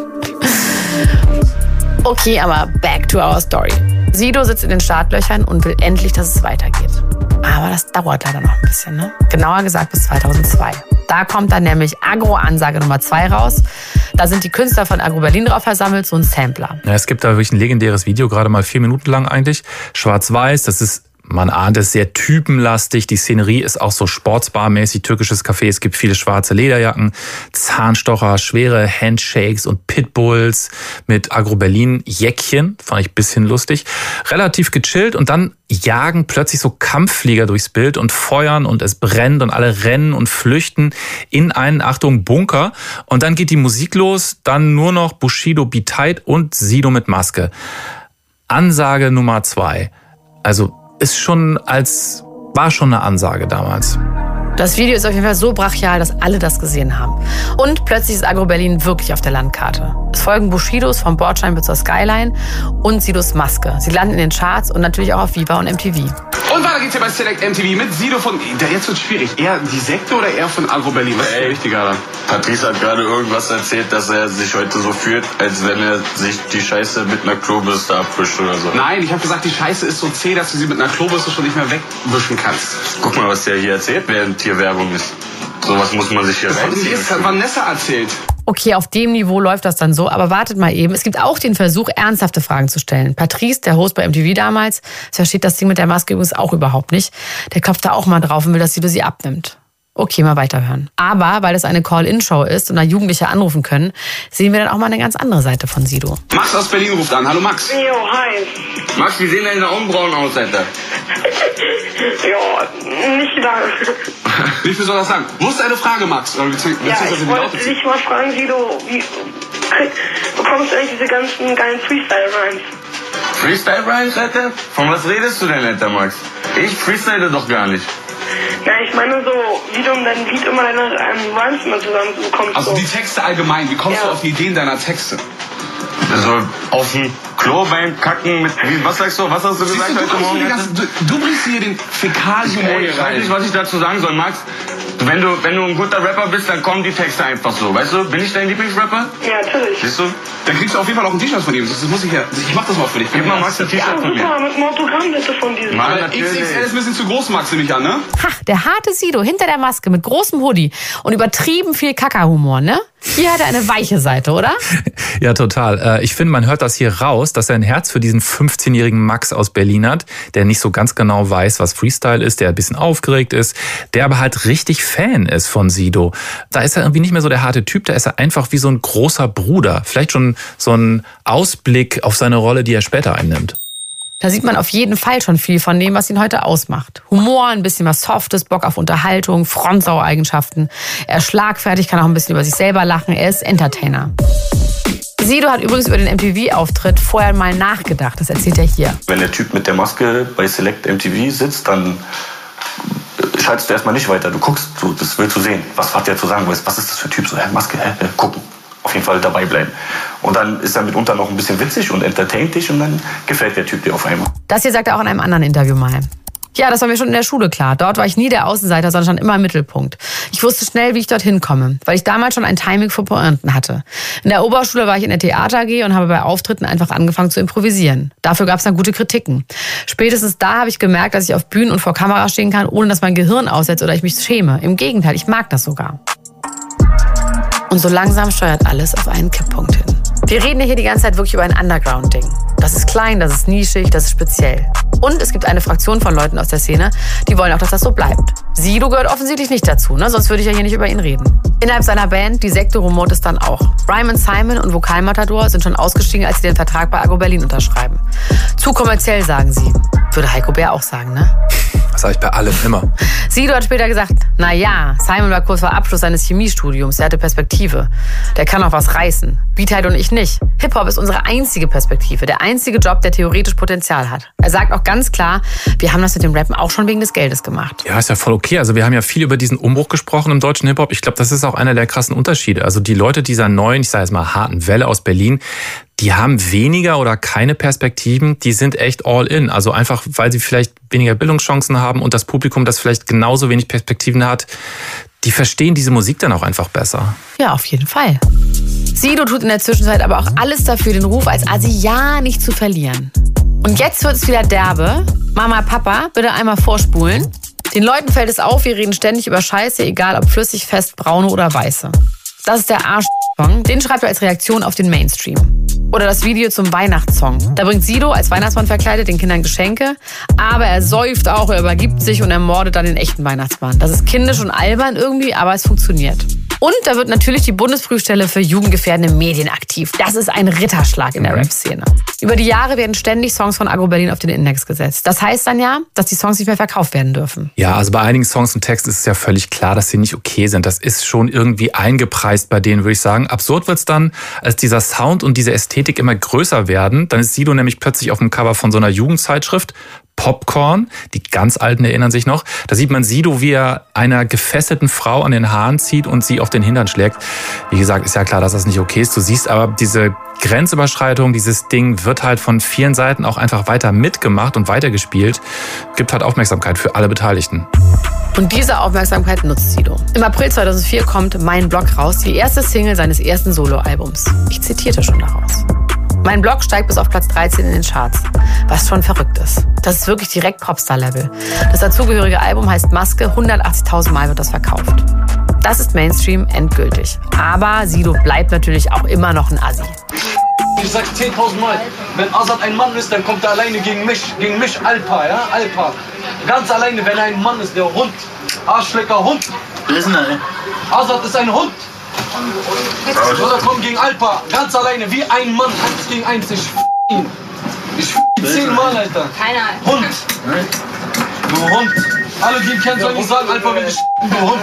Okay, aber back to our story. Sido sitzt in den Startlöchern und will endlich, dass es weitergeht. Aber das dauert leider noch ein bisschen, ne? Genauer gesagt bis zweitausendzwei. Da kommt dann nämlich Agro-Ansage Nummer zwei raus. Da sind die Künstler von Agro Berlin drauf versammelt, so ein Sampler. Ja, es gibt da wirklich ein legendäres Video, gerade mal vier Minuten lang eigentlich. Schwarz-Weiß, das ist... Man ahnt es, sehr typenlastig. Die Szenerie ist auch so sportsbarmäßig, türkisches Café. Es gibt viele schwarze Lederjacken, Zahnstocher, schwere Handshakes und Pitbulls mit Agro Berlin Jäckchen. Fand ich ein bisschen lustig. Relativ gechillt und dann jagen plötzlich so Kampfflieger durchs Bild und feuern und es brennt und alle rennen und flüchten in einen, Achtung, Bunker. Und dann geht die Musik los, dann nur noch Bushido, B-Tight und Sido mit Maske. Ansage Nummer zwei. Also ist schon als, war schon eine Ansage damals. Das Video ist auf jeden Fall so brachial, dass alle das gesehen haben. Und plötzlich ist Agro-Berlin wirklich auf der Landkarte. Es folgen Bushidos vom Bordstein bis zur Skyline und Sidos Maske. Sie landen in den Charts und natürlich auch auf Viva und M T V. Und weiter geht's hier bei Select M T V mit Sido von... Jetzt wird's schwierig. Eher die Sekte oder eher von Agro-Berlin? Was ist dir wichtiger? Patrice hat gerade irgendwas erzählt, dass er sich heute so fühlt, als wenn er sich die Scheiße mit einer Klobürste abwischt oder so. Nein, ich habe gesagt, die Scheiße ist so zäh, dass du sie mit einer Klobürste schon nicht mehr wegwischen kannst. Guck mal, was der hier erzählt, während hier Werbung ist. Sowas muss man sich hier das reinziehen. Das hat Vanessa erzählt. Okay, auf dem Niveau läuft das dann so, aber wartet mal eben. Es gibt auch den Versuch, ernsthafte Fragen zu stellen. Patrice, der Host bei M T V damals, versteht das Ding mit der Maske übrigens auch überhaupt nicht. Der klopft da auch mal drauf und will, dass Sido sie abnimmt. Okay, mal weiterhören. Aber weil es eine Call-In-Show ist und da Jugendliche anrufen können, sehen wir dann auch mal eine ganz andere Seite von Sido. Max aus Berlin ruft an. Hallo Max. Jo, hi. Max, wie sehen deine Augenbrauen aus, Alter? Ja, nicht lange. Wie viel soll das sagen? Wo ist deine Frage, Max? Oder bezieh- Ja, beziehungsweise ich die wollte Laute ziehen? dich mal fragen, Sido, wie bekommst du eigentlich diese ganzen geilen Freestyle-Rhymes? Freestyle-Rhymes, Alter? Von was redest du denn, Alter, Max? Ich freestyle doch gar nicht. Ja, ich meine so, wie du in deinem Lied immer deine ähm, Rhymes mal zusammen bekommst. Also so. die Texte allgemein. Wie kommst Ja. du auf die Ideen deiner Texte? Also auf dem Klo beim Kacken mit... Wie, was sagst du? Was hast du Siehst gesagt du, du, heute bringst Morgen? hier die Alter? ganze, du, du bringst hier den Fäkalhumor hier Ich weiß nicht, rein. was ich dazu sagen soll, Max. Wenn du, wenn du ein guter Rapper bist, dann kommen die Texte einfach so. Weißt du, bin ich dein Lieblingsrapper? Ja, natürlich. Siehst du? Dann kriegst du auf jeden Fall auch ein T-Shirt von ihm. Das muss ich ja, ich mach das mal für dich. Gib mal Max ein Ja, T-Shirt von mir. super, mit einem Autogramm bitte von diesem. Mann, Aber X X L ist ein bisschen zu groß, Max, nehme ich an, ne? Ha, der harte Sido hinter der Maske mit großem Hoodie und übertrieben viel Kackerhumor, ne? Hier hat er eine weiche Seite, oder? Ja, total. Ich finde, man hört das hier raus, dass er ein Herz für diesen fünfzehnjährigen Max aus Berlin hat, der nicht so ganz genau weiß, was Freestyle ist, der ein bisschen aufgeregt ist, der aber halt richtig Fan ist von Sido. Da ist er irgendwie nicht mehr so der harte Typ, da ist er einfach wie so ein großer Bruder. Vielleicht schon so ein Ausblick auf seine Rolle, die er später einnimmt. Da sieht man auf jeden Fall schon viel von dem, was ihn heute ausmacht. Humor, ein bisschen was Softes, Bock auf Unterhaltung, Frontsau-Eigenschaften. Er ist schlagfertig, kann auch ein bisschen über sich selber lachen. Er ist Entertainer. Sido hat übrigens über den M T V-Auftritt vorher mal nachgedacht. Das erzählt er hier. Wenn der Typ mit der Maske bei Select M T V sitzt, dann schaltest du erstmal nicht weiter. Du guckst, du, das willst du sehen. Was hat der zu sagen? Was ist das für ein Typ? So, hä, Maske, hä, hä, gucken. Auf jeden Fall dabei bleiben. Und dann ist er mitunter noch ein bisschen witzig und entertaint dich und dann gefällt der Typ dir auf einmal. Das hier sagt er auch in einem anderen Interview mal. Ja, das war mir schon in der Schule klar. Dort war ich nie der Außenseiter, sondern stand immer im Mittelpunkt. Ich wusste schnell, wie ich dorthin komme, weil ich damals schon ein Timing für Pointen hatte. In der Oberschule war ich in der Theater A G und habe bei Auftritten einfach angefangen zu improvisieren. Dafür gab es dann gute Kritiken. Spätestens da habe ich gemerkt, dass ich auf Bühnen und vor Kamera stehen kann, ohne dass mein Gehirn aussetzt oder ich mich schäme. Im Gegenteil, ich mag das sogar. Und so langsam steuert alles auf einen Kipppunkt hin. Wir reden hier die ganze Zeit wirklich über ein Underground-Ding. Das ist klein, das ist nischig, das ist speziell. Und es gibt eine Fraktion von Leuten aus der Szene, die wollen auch, dass das so bleibt. Sido gehört offensichtlich nicht dazu, ne? Sonst würde ich ja hier nicht über ihn reden. Innerhalb seiner Band, die Sekte, rumort es dann auch. Ryman Simon und Vokalmatador sind schon ausgestiegen, als sie den Vertrag bei Agro-Berlin unterschreiben. Zu kommerziell, sagen sie. Würde Heiko Bär auch sagen, ne? Das sage ich bei allem immer. Sido hat später gesagt, na ja, Simon war kurz vor Abschluss seines Chemiestudiums, er hatte Perspektive. Der kann auch was reißen. Beatheit und ich nicht. Hip-Hop ist unsere einzige Perspektive, der einzige Job, der theoretisch Potenzial hat. Er sagt auch ganz klar, wir haben das mit dem Rappen auch schon wegen des Geldes gemacht. Ja, ist ja voll okay. Also wir haben ja viel über diesen Umbruch gesprochen im deutschen Hip-Hop. Ich glaube, das ist auch einer der krassen Unterschiede. Also die Leute dieser neuen, ich sage jetzt mal harten Welle aus Berlin, die haben weniger oder keine Perspektiven, die sind echt all in. Also einfach, weil sie vielleicht weniger Bildungschancen haben und das Publikum, das vielleicht genauso wenig Perspektiven hat, die verstehen diese Musik dann auch einfach besser. Ja, auf jeden Fall. Sido tut in der Zwischenzeit aber auch alles dafür, den Ruf als Assi ja nicht zu verlieren. Und jetzt wird es wieder derbe. Mama, Papa, bitte einmal vorspulen. Den Leuten fällt es auf, wir reden ständig über Scheiße, egal ob flüssig, fest, braune oder weiße. Das ist der Arsch-Song. Den schreibt er als Reaktion auf den Mainstream. Oder das Video zum Weihnachtssong. Da bringt Sido als Weihnachtsmann verkleidet den Kindern Geschenke, aber er säuft auch, er übergibt sich und ermordet dann den echten Weihnachtsmann. Das ist kindisch und albern irgendwie, aber es funktioniert. Und da wird natürlich die Bundesprüfstelle für jugendgefährdende Medien aktiv. Das ist ein Ritterschlag in der Rap-Szene. Über die Jahre werden ständig Songs von Agro-Berlin auf den Index gesetzt. Das heißt dann ja, dass die Songs nicht mehr verkauft werden dürfen. Ja, also bei einigen Songs und Texten ist es ja völlig klar, dass sie nicht okay sind. Das ist schon irgendwie eingepreist bei denen, würde ich sagen. Absurd wird's dann, als dieser Sound und diese Ästhetik immer größer werden. Dann ist Sido nämlich plötzlich auf dem Cover von so einer Jugendzeitschrift. Popcorn. Die ganz Alten erinnern sich noch. Da sieht man Sido, wie er einer gefesselten Frau an den Haaren zieht und sie auf den Hintern schlägt. Wie gesagt, ist ja klar, dass das nicht okay ist. Du siehst aber diese Grenzüberschreitung, dieses Ding wird halt von vielen Seiten auch einfach weiter mitgemacht und weitergespielt. Gibt halt Aufmerksamkeit für alle Beteiligten. Und diese Aufmerksamkeit nutzt Sido. Im April zweitausendvier kommt Mein Block raus, die erste Single seines ersten Soloalbums. Ich zitierte schon daraus. Mein Block steigt bis auf Platz dreizehn in den Charts, was schon verrückt ist. Das ist wirklich direkt Popstar-Level. Das dazugehörige Album heißt Maske, hundertachtzigtausend Mal wird das verkauft. Das ist Mainstream endgültig. Aber Sido bleibt natürlich auch immer noch ein Assi. Ich sag zehntausend Mal, wenn Azad ein Mann ist, dann kommt er alleine gegen mich, gegen mich Alpa, ja, Alpa. Ganz alleine, wenn er ein Mann ist, der Hund, Arschlecker Hund. Listen, ey. Azad ist ein Hund. Oder kommt gegen Alpa, ganz alleine, wie ein Mann, eins gegen eins, ich f*** ihn. Ich f*** ihn zehnmal, Alter. Keiner. Hund. Du Hund. Alle, die ihn kennen, sollen nicht sagen, Alpa, wie ich f***, du Hund.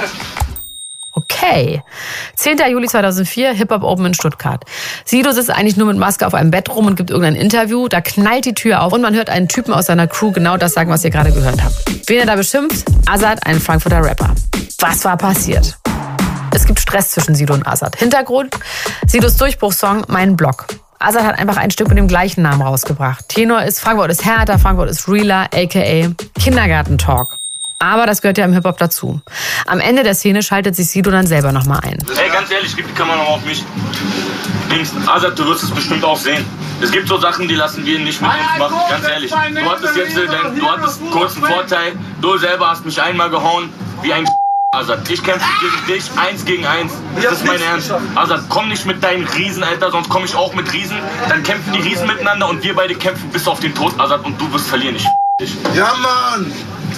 Okay. zehnter Juli zweitausendvier, Hip-Hop Open in Stuttgart. Sido sitzt eigentlich nur mit Maske auf einem Bett rum und gibt irgendein Interview. Da knallt die Tür auf und man hört einen Typen aus seiner Crew genau das sagen, was ihr gerade gehört habt. Wen er da beschimpft? Azad, ein Frankfurter Rapper. Was war passiert? Es gibt Stress zwischen Sido und Azad. Hintergrund? Sidos Durchbruchssong Mein Block. Azad hat einfach ein Stück mit dem gleichen Namen rausgebracht. Tenor ist Frankfurt ist härter, Frankfurt ist realer, aka Kindergarten-Talk. Aber das gehört ja im Hip-Hop dazu. Am Ende der Szene schaltet sich Sido dann selber nochmal ein. Ey, ganz ehrlich, gib die Kamera nochmal auf mich. Dings, Azad, du wirst es bestimmt auch sehen. Es gibt so Sachen, die lassen wir nicht mit uns machen, ganz ehrlich. Du hattest jetzt dein, du hattest einen kurzen Vorteil. Du selber hast mich einmal gehauen, wie ein Azad. Ich kämpfe gegen dich, eins gegen eins. Das ist mein Ernst. Azad, komm nicht mit deinen Riesen, Alter, sonst komme ich auch mit Riesen. Dann kämpfen die Riesen miteinander und wir beide kämpfen bis auf den Tod, Azad, und du wirst verlieren, ich dich. Ja, Mann!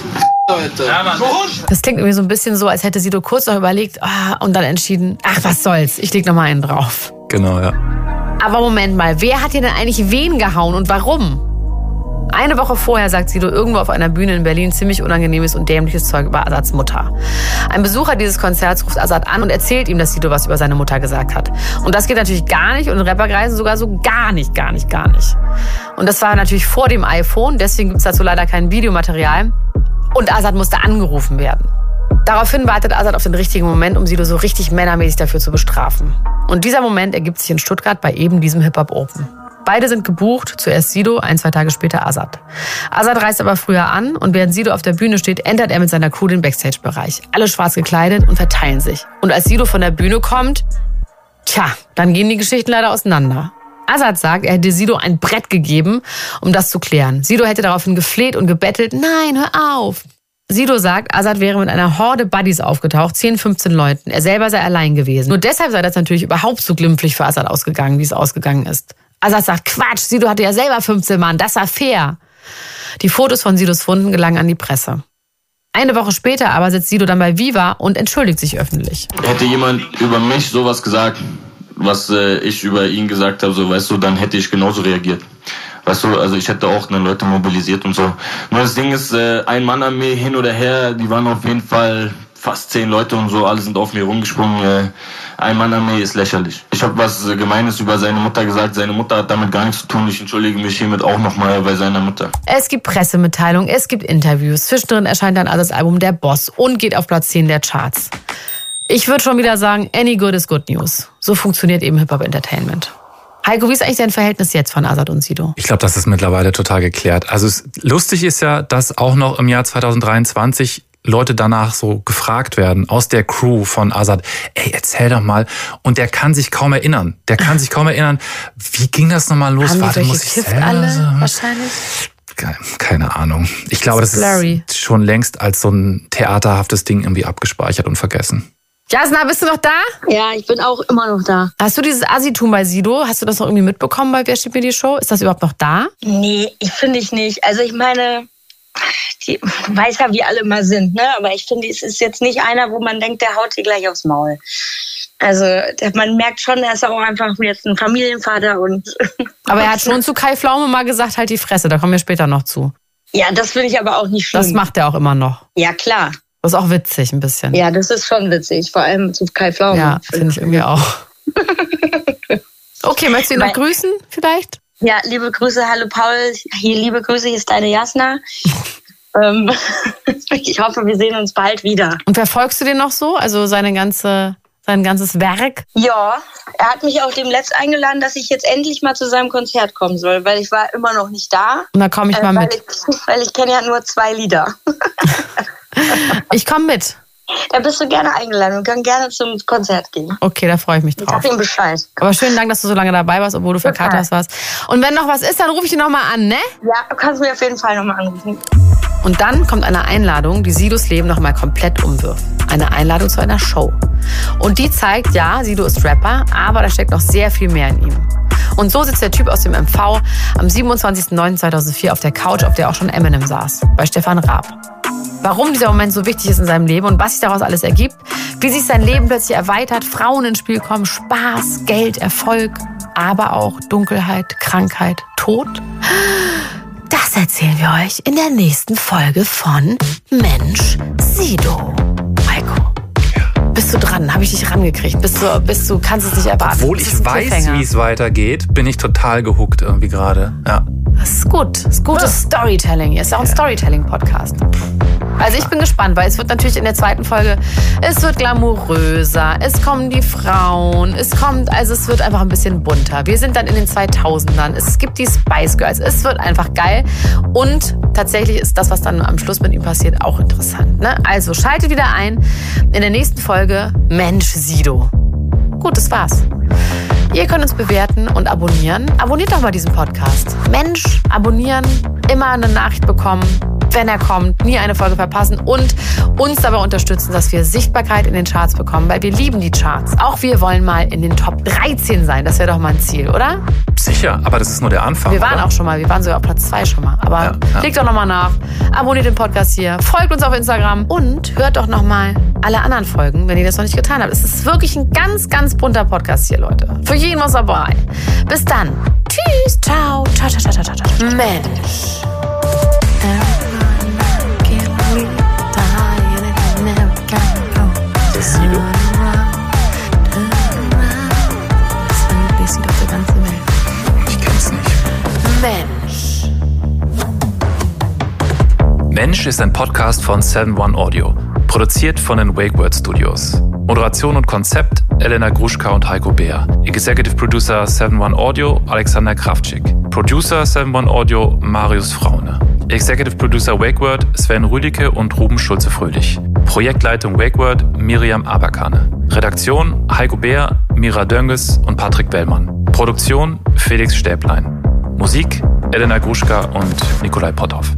Ja, Mann. Das klingt irgendwie so ein bisschen so, als hätte Sido kurz noch überlegt ah, und dann entschieden, ach, was soll's, ich leg noch mal einen drauf. Genau, ja. Aber Moment mal, wer hat hier denn eigentlich wen gehauen und warum? Eine Woche vorher sagt Sido irgendwo auf einer Bühne in Berlin ziemlich unangenehmes und dämliches Zeug über Azads Mutter. Ein Besucher dieses Konzerts ruft Azad an und erzählt ihm, dass Sido was über seine Mutter gesagt hat. Und das geht natürlich gar nicht und in Rapperkreisen sogar so gar nicht, gar nicht, gar nicht. Und das war natürlich vor dem iPhone, deswegen gibt's dazu leider kein Videomaterial. Und Azad musste angerufen werden. Daraufhin wartet Azad auf den richtigen Moment, um Sido so richtig männermäßig dafür zu bestrafen. Und dieser Moment ergibt sich in Stuttgart bei eben diesem Hip-Hop Open. Beide sind gebucht, zuerst Sido, ein, zwei Tage später Azad. Azad reist aber früher an und während Sido auf der Bühne steht, entert er mit seiner Crew den Backstage-Bereich. Alle schwarz gekleidet und verteilen sich. Und als Sido von der Bühne kommt, tja, dann gehen die Geschichten leider auseinander. Azad sagt, er hätte Sido ein Brett gegeben, um das zu klären. Sido hätte daraufhin gefleht und gebettelt, nein, hör auf. Sido sagt, Azad wäre mit einer Horde Buddies aufgetaucht, zehn, fünfzehn Leuten. Er selber sei allein gewesen. Nur deshalb sei das natürlich überhaupt so glimpflich für Azad ausgegangen, wie es ausgegangen ist. Azad sagt, Quatsch, Sido hatte ja selber fünfzehn Mann, das war fair. Die Fotos von Sidos Funden gelangen an die Presse. Eine Woche später aber sitzt Sido dann bei Viva und entschuldigt sich öffentlich. Hätte jemand über mich sowas gesagt, was äh, ich über ihn gesagt habe, so, weißt du, dann hätte ich genauso reagiert. Weißt du, also ich hätte auch ne, Leute mobilisiert und so. Nur das Ding ist, äh, ein Mann-Armee hin oder her, die waren auf jeden Fall fast zehn Leute und so, alle sind auf mir rumgesprungen. Äh, ein Mann-Armee ist lächerlich. Ich habe was äh, Gemeines über seine Mutter gesagt, seine Mutter hat damit gar nichts zu tun. Ich entschuldige mich hiermit auch nochmal bei seiner Mutter. Es gibt Pressemitteilungen, es gibt Interviews. Zwischendrin erscheint dann Azads Album Der Boss und geht auf Platz zehn der Charts. Ich würde schon wieder sagen, any good is good news. So funktioniert eben Hip-Hop-Entertainment. Heiko, wie ist eigentlich dein Verhältnis jetzt von Azad und Sido? Ich glaube, das ist mittlerweile total geklärt. Also es, lustig ist ja, dass auch noch im Jahr zwanzig dreiundzwanzig Leute danach so gefragt werden aus der Crew von Azad. Ey, erzähl doch mal. Und der kann sich kaum erinnern. Der kann sich kaum erinnern. Wie ging das nochmal los? Haben Warte, die muss ich selber alle so? Wahrscheinlich? Keine, keine Ahnung. Ich glaube, das, das ist schon längst als so ein theaterhaftes Ding irgendwie abgespeichert und vergessen. Jasna, bist du noch da? Ja, ich bin auch immer noch da. Hast du dieses Assi-Tum bei Sido? Hast du das noch irgendwie mitbekommen bei Wer steht mir die Show? Ist das überhaupt noch da? Nee, ich finde ich nicht. Also ich meine, die weiß ja, wie alle immer sind, ne? Aber ich finde, es ist jetzt nicht einer, wo man denkt, der haut dir gleich aufs Maul. Also man merkt schon, er ist auch einfach jetzt ein Familienvater und. Aber er hat schon zu Kai Pflaume mal gesagt, halt die Fresse. Da kommen wir später noch zu. Ja, das finde ich aber auch nicht schlimm. Das macht er auch immer noch. Ja, klar. Das ist auch witzig ein bisschen. Ja, das ist schon witzig. Vor allem zu Kai Pflaume. Ja, finde ich irgendwie auch. Okay, möchtest du ihn noch grüßen vielleicht? Ja, liebe Grüße, hallo Paul. Hier, liebe Grüße, hier ist deine Jasna. ähm, ich hoffe, wir sehen uns bald wieder. Und verfolgst du den noch so? Also seine ganze, sein ganzes Werk? Ja, er hat mich auch demnächst eingeladen, dass ich jetzt endlich mal zu seinem Konzert kommen soll, weil ich war immer noch nicht da. Und da komme ich mal äh, weil mit. Ich, weil ich kenne ja nur zwei Lieder. Ich komme mit. Da bist du gerne eingeladen und können gerne zum Konzert gehen. Okay, da freue ich mich drauf. Ich sag ihm Bescheid. Aber schönen Dank, dass du so lange dabei warst, obwohl du verkatert hast warst. Und wenn noch was ist, dann rufe ich dich nochmal an, ne? Ja, du kannst mich auf jeden Fall nochmal anrufen. Und dann kommt eine Einladung, die Sidos Leben nochmal komplett umwirft. Eine Einladung zu einer Show. Und die zeigt, ja, Sido ist Rapper, aber da steckt noch sehr viel mehr in ihm. Und so sitzt der Typ aus dem M V am siebenundzwanzigsten neunten zweitausendvier auf der Couch, auf der auch schon Eminem saß, bei Stefan Raab. Warum dieser Moment so wichtig ist in seinem Leben und was sich daraus alles ergibt, wie sich sein Leben plötzlich erweitert, Frauen ins Spiel kommen, Spaß, Geld, Erfolg, aber auch Dunkelheit, Krankheit, Tod. Das erzählen wir euch in der nächsten Folge von Mensch Sido. Heiko, bist du dran? Habe ich dich rangekriegt? Bist du, bist du, kannst es nicht erwarten? Obwohl ich weiß, wie es weitergeht, bin ich total gehuckt irgendwie gerade. Ja. Das ist gut. Das ist gutes ja. Storytelling. Hier ist ja auch ein Storytelling-Podcast. Also ich bin gespannt, weil es wird natürlich in der zweiten Folge, es wird glamouröser, es kommen die Frauen, es kommt, also es wird einfach ein bisschen bunter. Wir sind dann in den zweitausendern, es gibt die Spice Girls, es wird einfach geil. Und tatsächlich ist das, was dann am Schluss mit ihm passiert, auch interessant. Ne? Also schaltet wieder ein in der nächsten Folge Mensch Sido. Gut, das war's. Ihr könnt uns bewerten und abonnieren. Abonniert doch mal diesen Podcast. Mensch, abonnieren, immer eine Nachricht bekommen, wenn er kommt, nie eine Folge verpassen und uns dabei unterstützen, dass wir Sichtbarkeit in den Charts bekommen, weil wir lieben die Charts. Auch wir wollen mal in den Top dreizehn sein. Das wäre doch mal ein Ziel, oder? Sicher, aber das ist nur der Anfang. Wir waren oder? auch schon mal, wir waren sogar auf Platz zwei schon mal. Aber ja, ja. klickt doch nochmal nach, abonniert den Podcast hier, folgt uns auf Instagram und hört doch nochmal alle anderen Folgen, wenn ihr das noch nicht getan habt. Es ist wirklich ein ganz, ganz bunter Podcast hier, Leute. Für jeden was dabei. Bis dann. Tschüss. Ciao. Ciao, ciao, ciao, ciao, ciao. Mensch. Das ist Sido. Das sieht auf der ganzen Welt. Ich kenn's nicht. Mensch. Mensch ist ein Podcast von seven one Audio. Produziert von den Wake Word Studios. Moderation und Konzept Elena Gruschka und Heiko Beer. Executive Producer seven one Audio Alexander Kravczyk. Producer seven one Audio Marius Fraune. Executive Producer WakeWord Sven Rüdicke und Ruben Schulze-Fröhlich. Projektleitung WakeWord Miriam Aberkane. Redaktion Heiko Beer, Mira Dönges und Patrick Bellmann. Produktion Felix Stäblein. Musik Elena Gruschka und Nikolai Potthoff.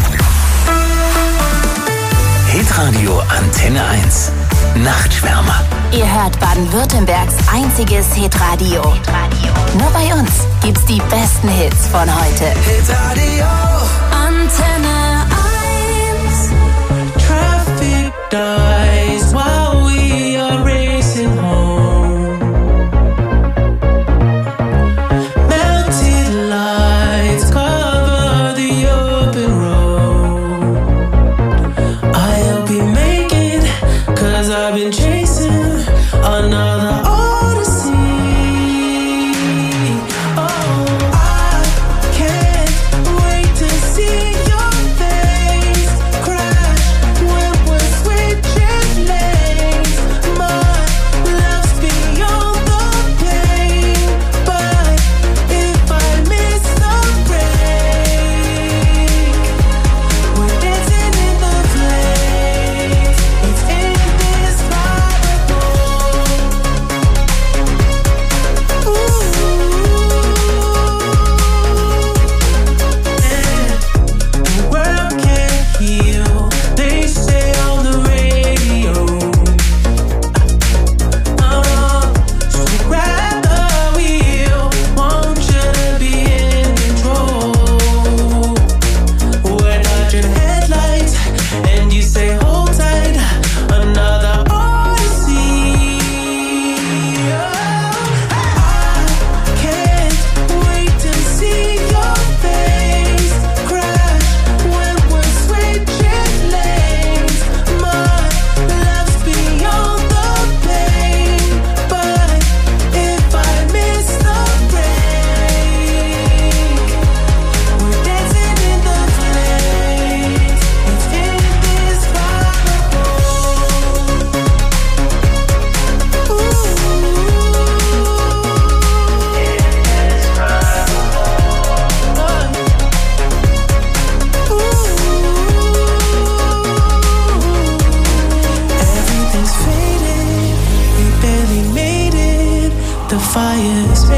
Hitradio Antenne eins. Nachtschwärmer. Ihr hört Baden-Württembergs einziges Hitradio. Nur bei uns gibt's die besten Hits von heute. Hitradio Antenne eins. Traffic dies while we are racing home. Melted lights cover the open road. I'll be making, cause I've been chasing another odyssey. Oh, I can't wait to see your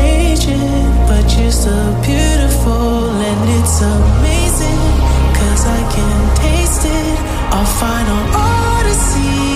changing, but you're so beautiful and it's amazing, 'cause I can taste it, our final odyssey.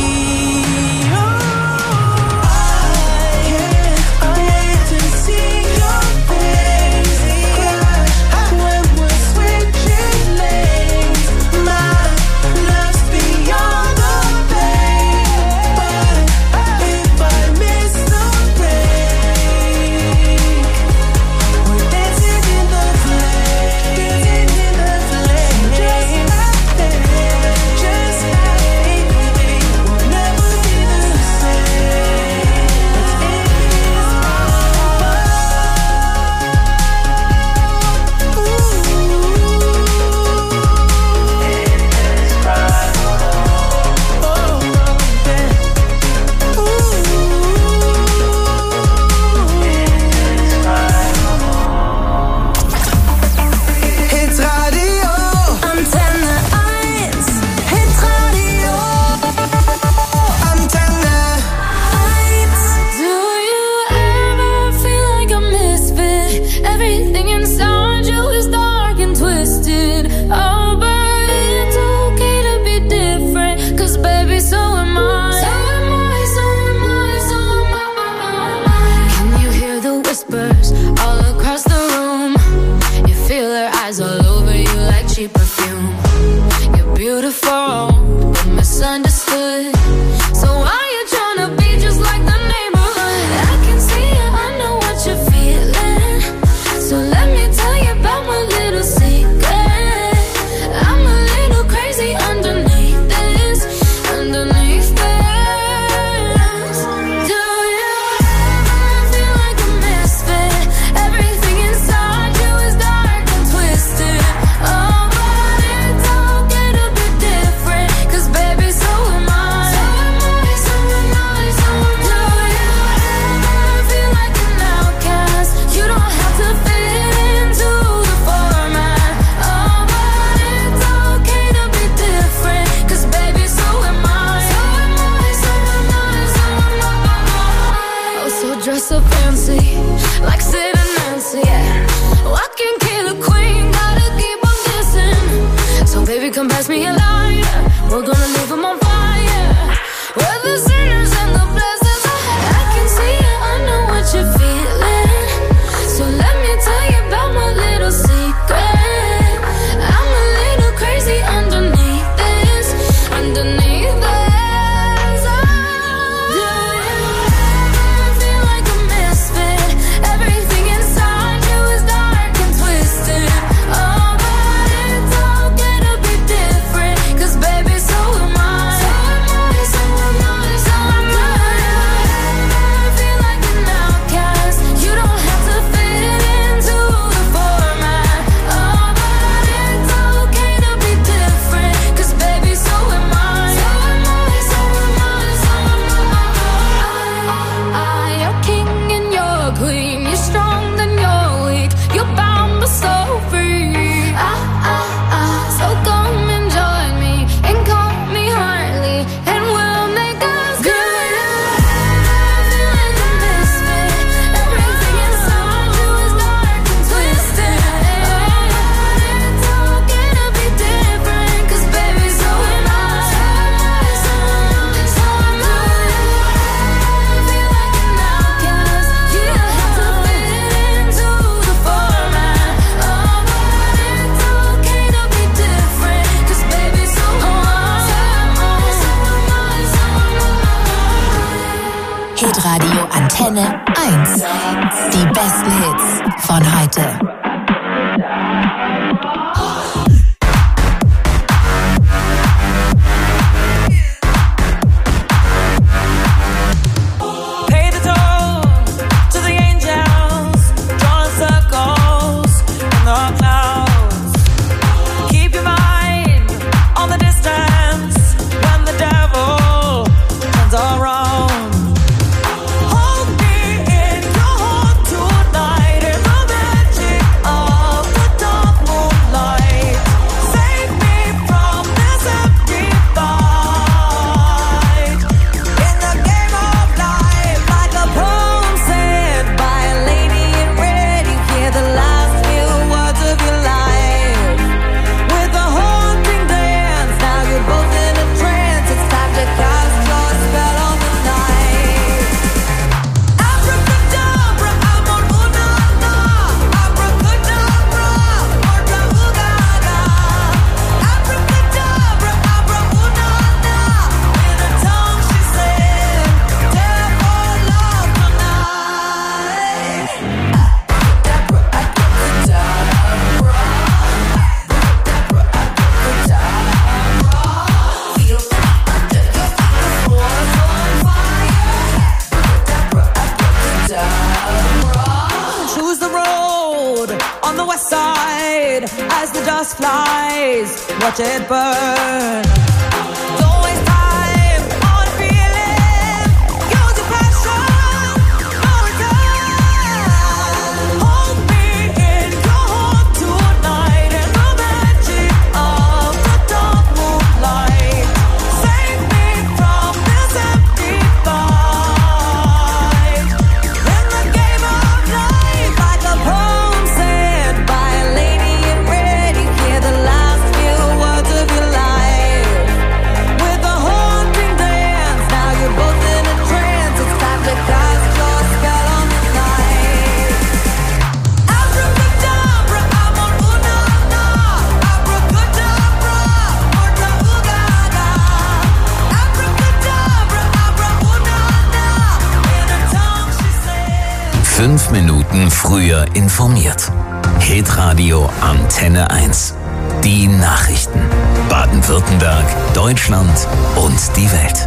Hitradio Antenne eins. Die besten Hits von heute. Hold me in your heart tonight. It's a magic west side as the dust flies. Watch it burn. Don't waste time on feeling. Use your passion. No return. Hold me in your heart tonight in the magic of the dark moonlight. Save me from this empty fight. In the game of life, like a poem said by a lady in red, you hear the last few words of your life. With a haunting dance, now you're both in a trance. It's time to cast your spell on the night. Abracadabra, I'm on una-na. Abracadabra, orta-oogaga. Abracadabra, abra-una-na. In a tongue she said. Fünf Minuten früher informiert. Hitradio Antenne eins. Die Nachrichten. Baden-Württemberg, Deutschland und die Welt.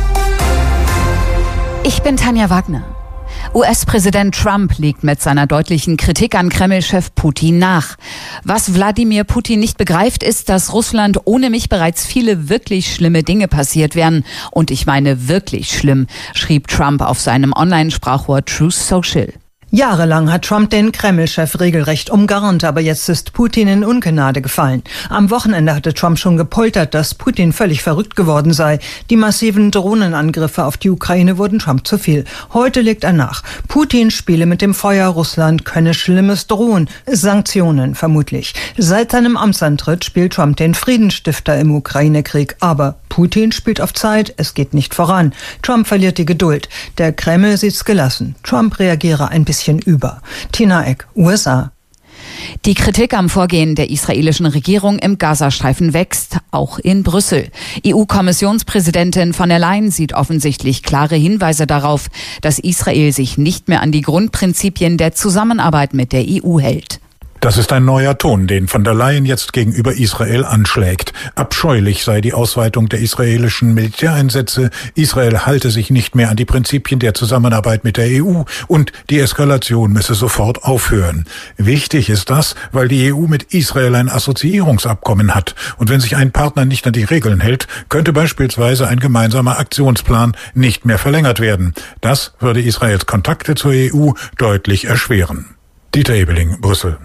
Ich bin Tanja Wagner. U S-Präsident Trump legt mit seiner deutlichen Kritik an Kreml-Chef Putin nach. Was Wladimir Putin nicht begreift, ist, dass Russland ohne mich bereits viele wirklich schlimme Dinge passiert wären. Und ich meine wirklich schlimm, schrieb Trump auf seinem Online-Sprachrohr Truth Social. Jahrelang hat Trump den Kreml-Chef regelrecht umgarnt, aber jetzt ist Putin in Ungnade gefallen. Am Wochenende hatte Trump schon gepoltert, dass Putin völlig verrückt geworden sei. Die massiven Drohnenangriffe auf die Ukraine wurden Trump zu viel. Heute legt er nach. Putin spiele mit dem Feuer, Russland könne Schlimmes drohen. Sanktionen vermutlich. Seit seinem Amtsantritt spielt Trump den Friedensstifter im Ukraine-Krieg. Aber Putin spielt auf Zeit, es geht nicht voran. Trump verliert die Geduld. Der Kreml sieht's gelassen. Trump reagiere ein bisschen über. Tina Eck, U S A. Die Kritik am Vorgehen der israelischen Regierung im Gazastreifen wächst, auch in Brüssel. E U-Kommissionspräsidentin von der Leyen sieht offensichtlich klare Hinweise darauf, dass Israel sich nicht mehr an die Grundprinzipien der Zusammenarbeit mit der E U hält. Das ist ein neuer Ton, den von der Leyen jetzt gegenüber Israel anschlägt. Abscheulich sei die Ausweitung der israelischen Militäreinsätze. Israel halte sich nicht mehr an die Prinzipien der Zusammenarbeit mit der E U und die Eskalation müsse sofort aufhören. Wichtig ist das, weil die E U mit Israel ein Assoziierungsabkommen hat. Und wenn sich ein Partner nicht an die Regeln hält, könnte beispielsweise ein gemeinsamer Aktionsplan nicht mehr verlängert werden. Das würde Israels Kontakte zur E U deutlich erschweren. Dieter Ebeling, Brüssel.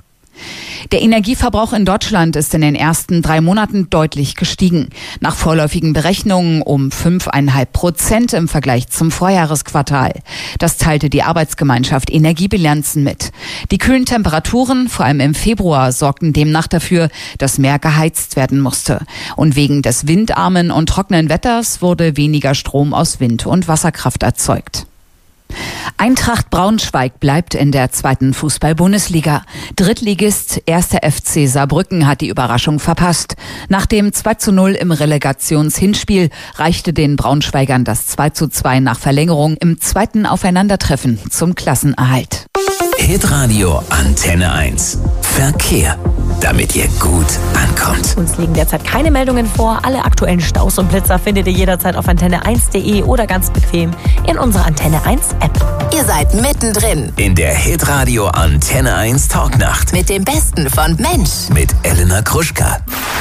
Der Energieverbrauch in Deutschland ist in den ersten drei Monaten deutlich gestiegen. Nach vorläufigen Berechnungen um fünf Komma fünf Prozent im Vergleich zum Vorjahresquartal. Das teilte die Arbeitsgemeinschaft Energiebilanzen mit. Die kühlen Temperaturen, vor allem im Februar, sorgten demnach dafür, dass mehr geheizt werden musste. Und wegen des windarmen und trockenen Wetters wurde weniger Strom aus Wind- und Wasserkraft erzeugt. Eintracht Braunschweig bleibt in der zweiten Fußball-Bundesliga. Drittligist erster F C Saarbrücken hat die Überraschung verpasst. Nach dem zwei zu null im Relegationshinspiel reichte den Braunschweigern das zwei zu zwei nach Verlängerung im zweiten Aufeinandertreffen zum Klassenerhalt. Hitradio Antenne eins. Verkehr. Damit ihr gut ankommt. Uns liegen derzeit keine Meldungen vor. Alle aktuellen Staus und Blitzer findet ihr jederzeit auf antenne eins punkt de oder ganz bequem in unserer Antenne eins App. Ihr seid mittendrin In der Hitradio Antenne eins Talknacht. mit dem Besten von Mensch. Mit Elena Gruschka.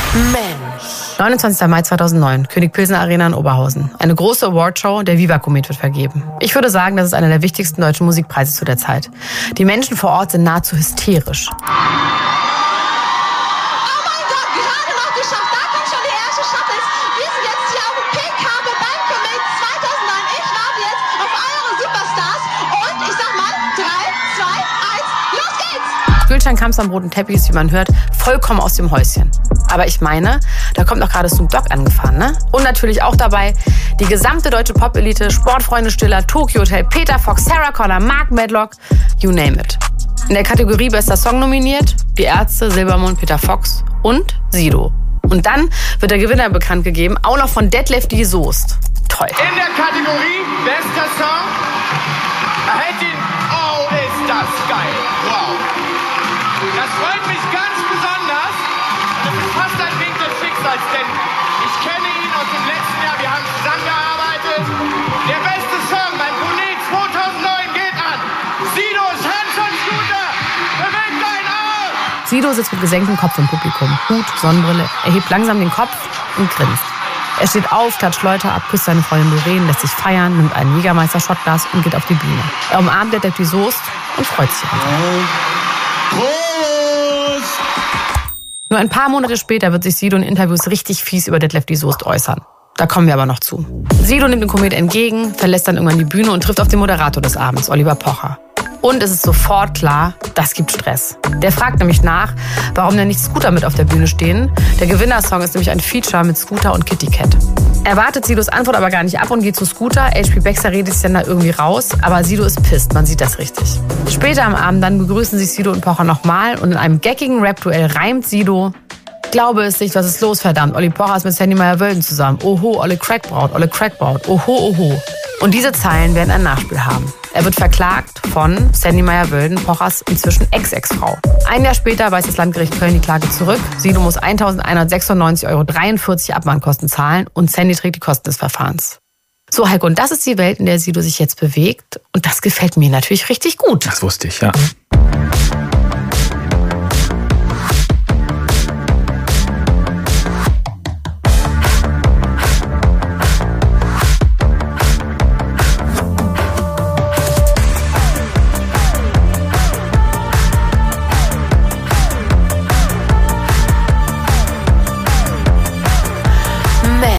Mensch. neunundzwanzigster Mai zweitausendneun, König Pilsener Arena in Oberhausen. Eine große Awardshow, der Viva Komet wird vergeben. Ich würde sagen, das ist einer der wichtigsten deutschen Musikpreise zu der Zeit. Die Menschen vor Ort sind nahezu hysterisch. Gülcan kam am roten Teppich, wie man hört, vollkommen aus dem Häuschen. Aber ich meine, da kommt noch gerade Snoop Dogg angefahren, ne? Und natürlich auch dabei die gesamte deutsche Pop-Elite, Sportfreunde Stiller, Tokyo Hotel, Peter Fox, Sarah Connor, Mark Medlock, you name it. In der Kategorie Bester Song nominiert die Ärzte, Silbermond, Peter Fox und Sido. Und dann wird der Gewinner bekannt gegeben, auch noch von Detlef die Soest. Toll. In der Kategorie Bester Song erhält ihn, oh ist das geil, wow. Das freut mich ganz besonders und es ist fast ein Wink des Schicksals, denn ich kenne ihn aus dem letzten Jahr, wir haben zusammengearbeitet. Der beste Song beim Komet zweitausendneun geht an Sidos Hans und Scooter, bewegt dein Arsch! Sido sitzt mit gesenktem Kopf im Publikum. Hut, Sonnenbrille. Er hebt langsam den Kopf und grinst. Er steht auf, klatscht Leute ab, küsst seine Freundin Lorraine, lässt sich feiern, nimmt einen Jägermeister-Shotglas und geht auf die Bühne. Er umarmt Detlef die Soest und freut sich einfach. Nur ein paar Monate später wird sich Sido in Interviews richtig fies über Detlef die Soest äußern. Da kommen wir aber noch zu. Sido nimmt den Komet entgegen, verlässt dann irgendwann die Bühne und trifft auf den Moderator des Abends, Oliver Pocher. Und es ist sofort klar, das gibt Stress. Der fragt nämlich nach, warum denn nicht Scooter mit auf der Bühne stehen. Der Gewinnersong ist nämlich ein Feature mit Scooter und Kitty Cat. Er wartet Sidos Antwort aber gar nicht ab und geht zu Scooter. H P Baxter redet sich dann da irgendwie raus, aber Sido ist pisst, man sieht das richtig. Später am Abend dann begrüßen sich Sido und Pocher nochmal und in einem geckigen Rap-Duell reimt Sido: Glaube es nicht, was ist los, verdammt? Olli Pocher ist mit Sandy Meyer-Wölden zusammen. Oho, Olle Crackbraut, Olle Crackbraut. Oho, oho. Und diese Zeilen werden ein Nachspiel haben. Er wird verklagt von Sandy Meyer-Wölden, Pochers inzwischen Ex-Ex-Frau. Ein Jahr später weist das Landgericht Köln die Klage zurück. Sido muss eintausendeinhundertsechsundneunzig Euro dreiundvierzig Abmahnkosten zahlen und Sandy trägt die Kosten des Verfahrens. So, Heiko, und das ist die Welt, in der Sido sich jetzt bewegt. Und das gefällt mir natürlich richtig gut. Das wusste ich, ja.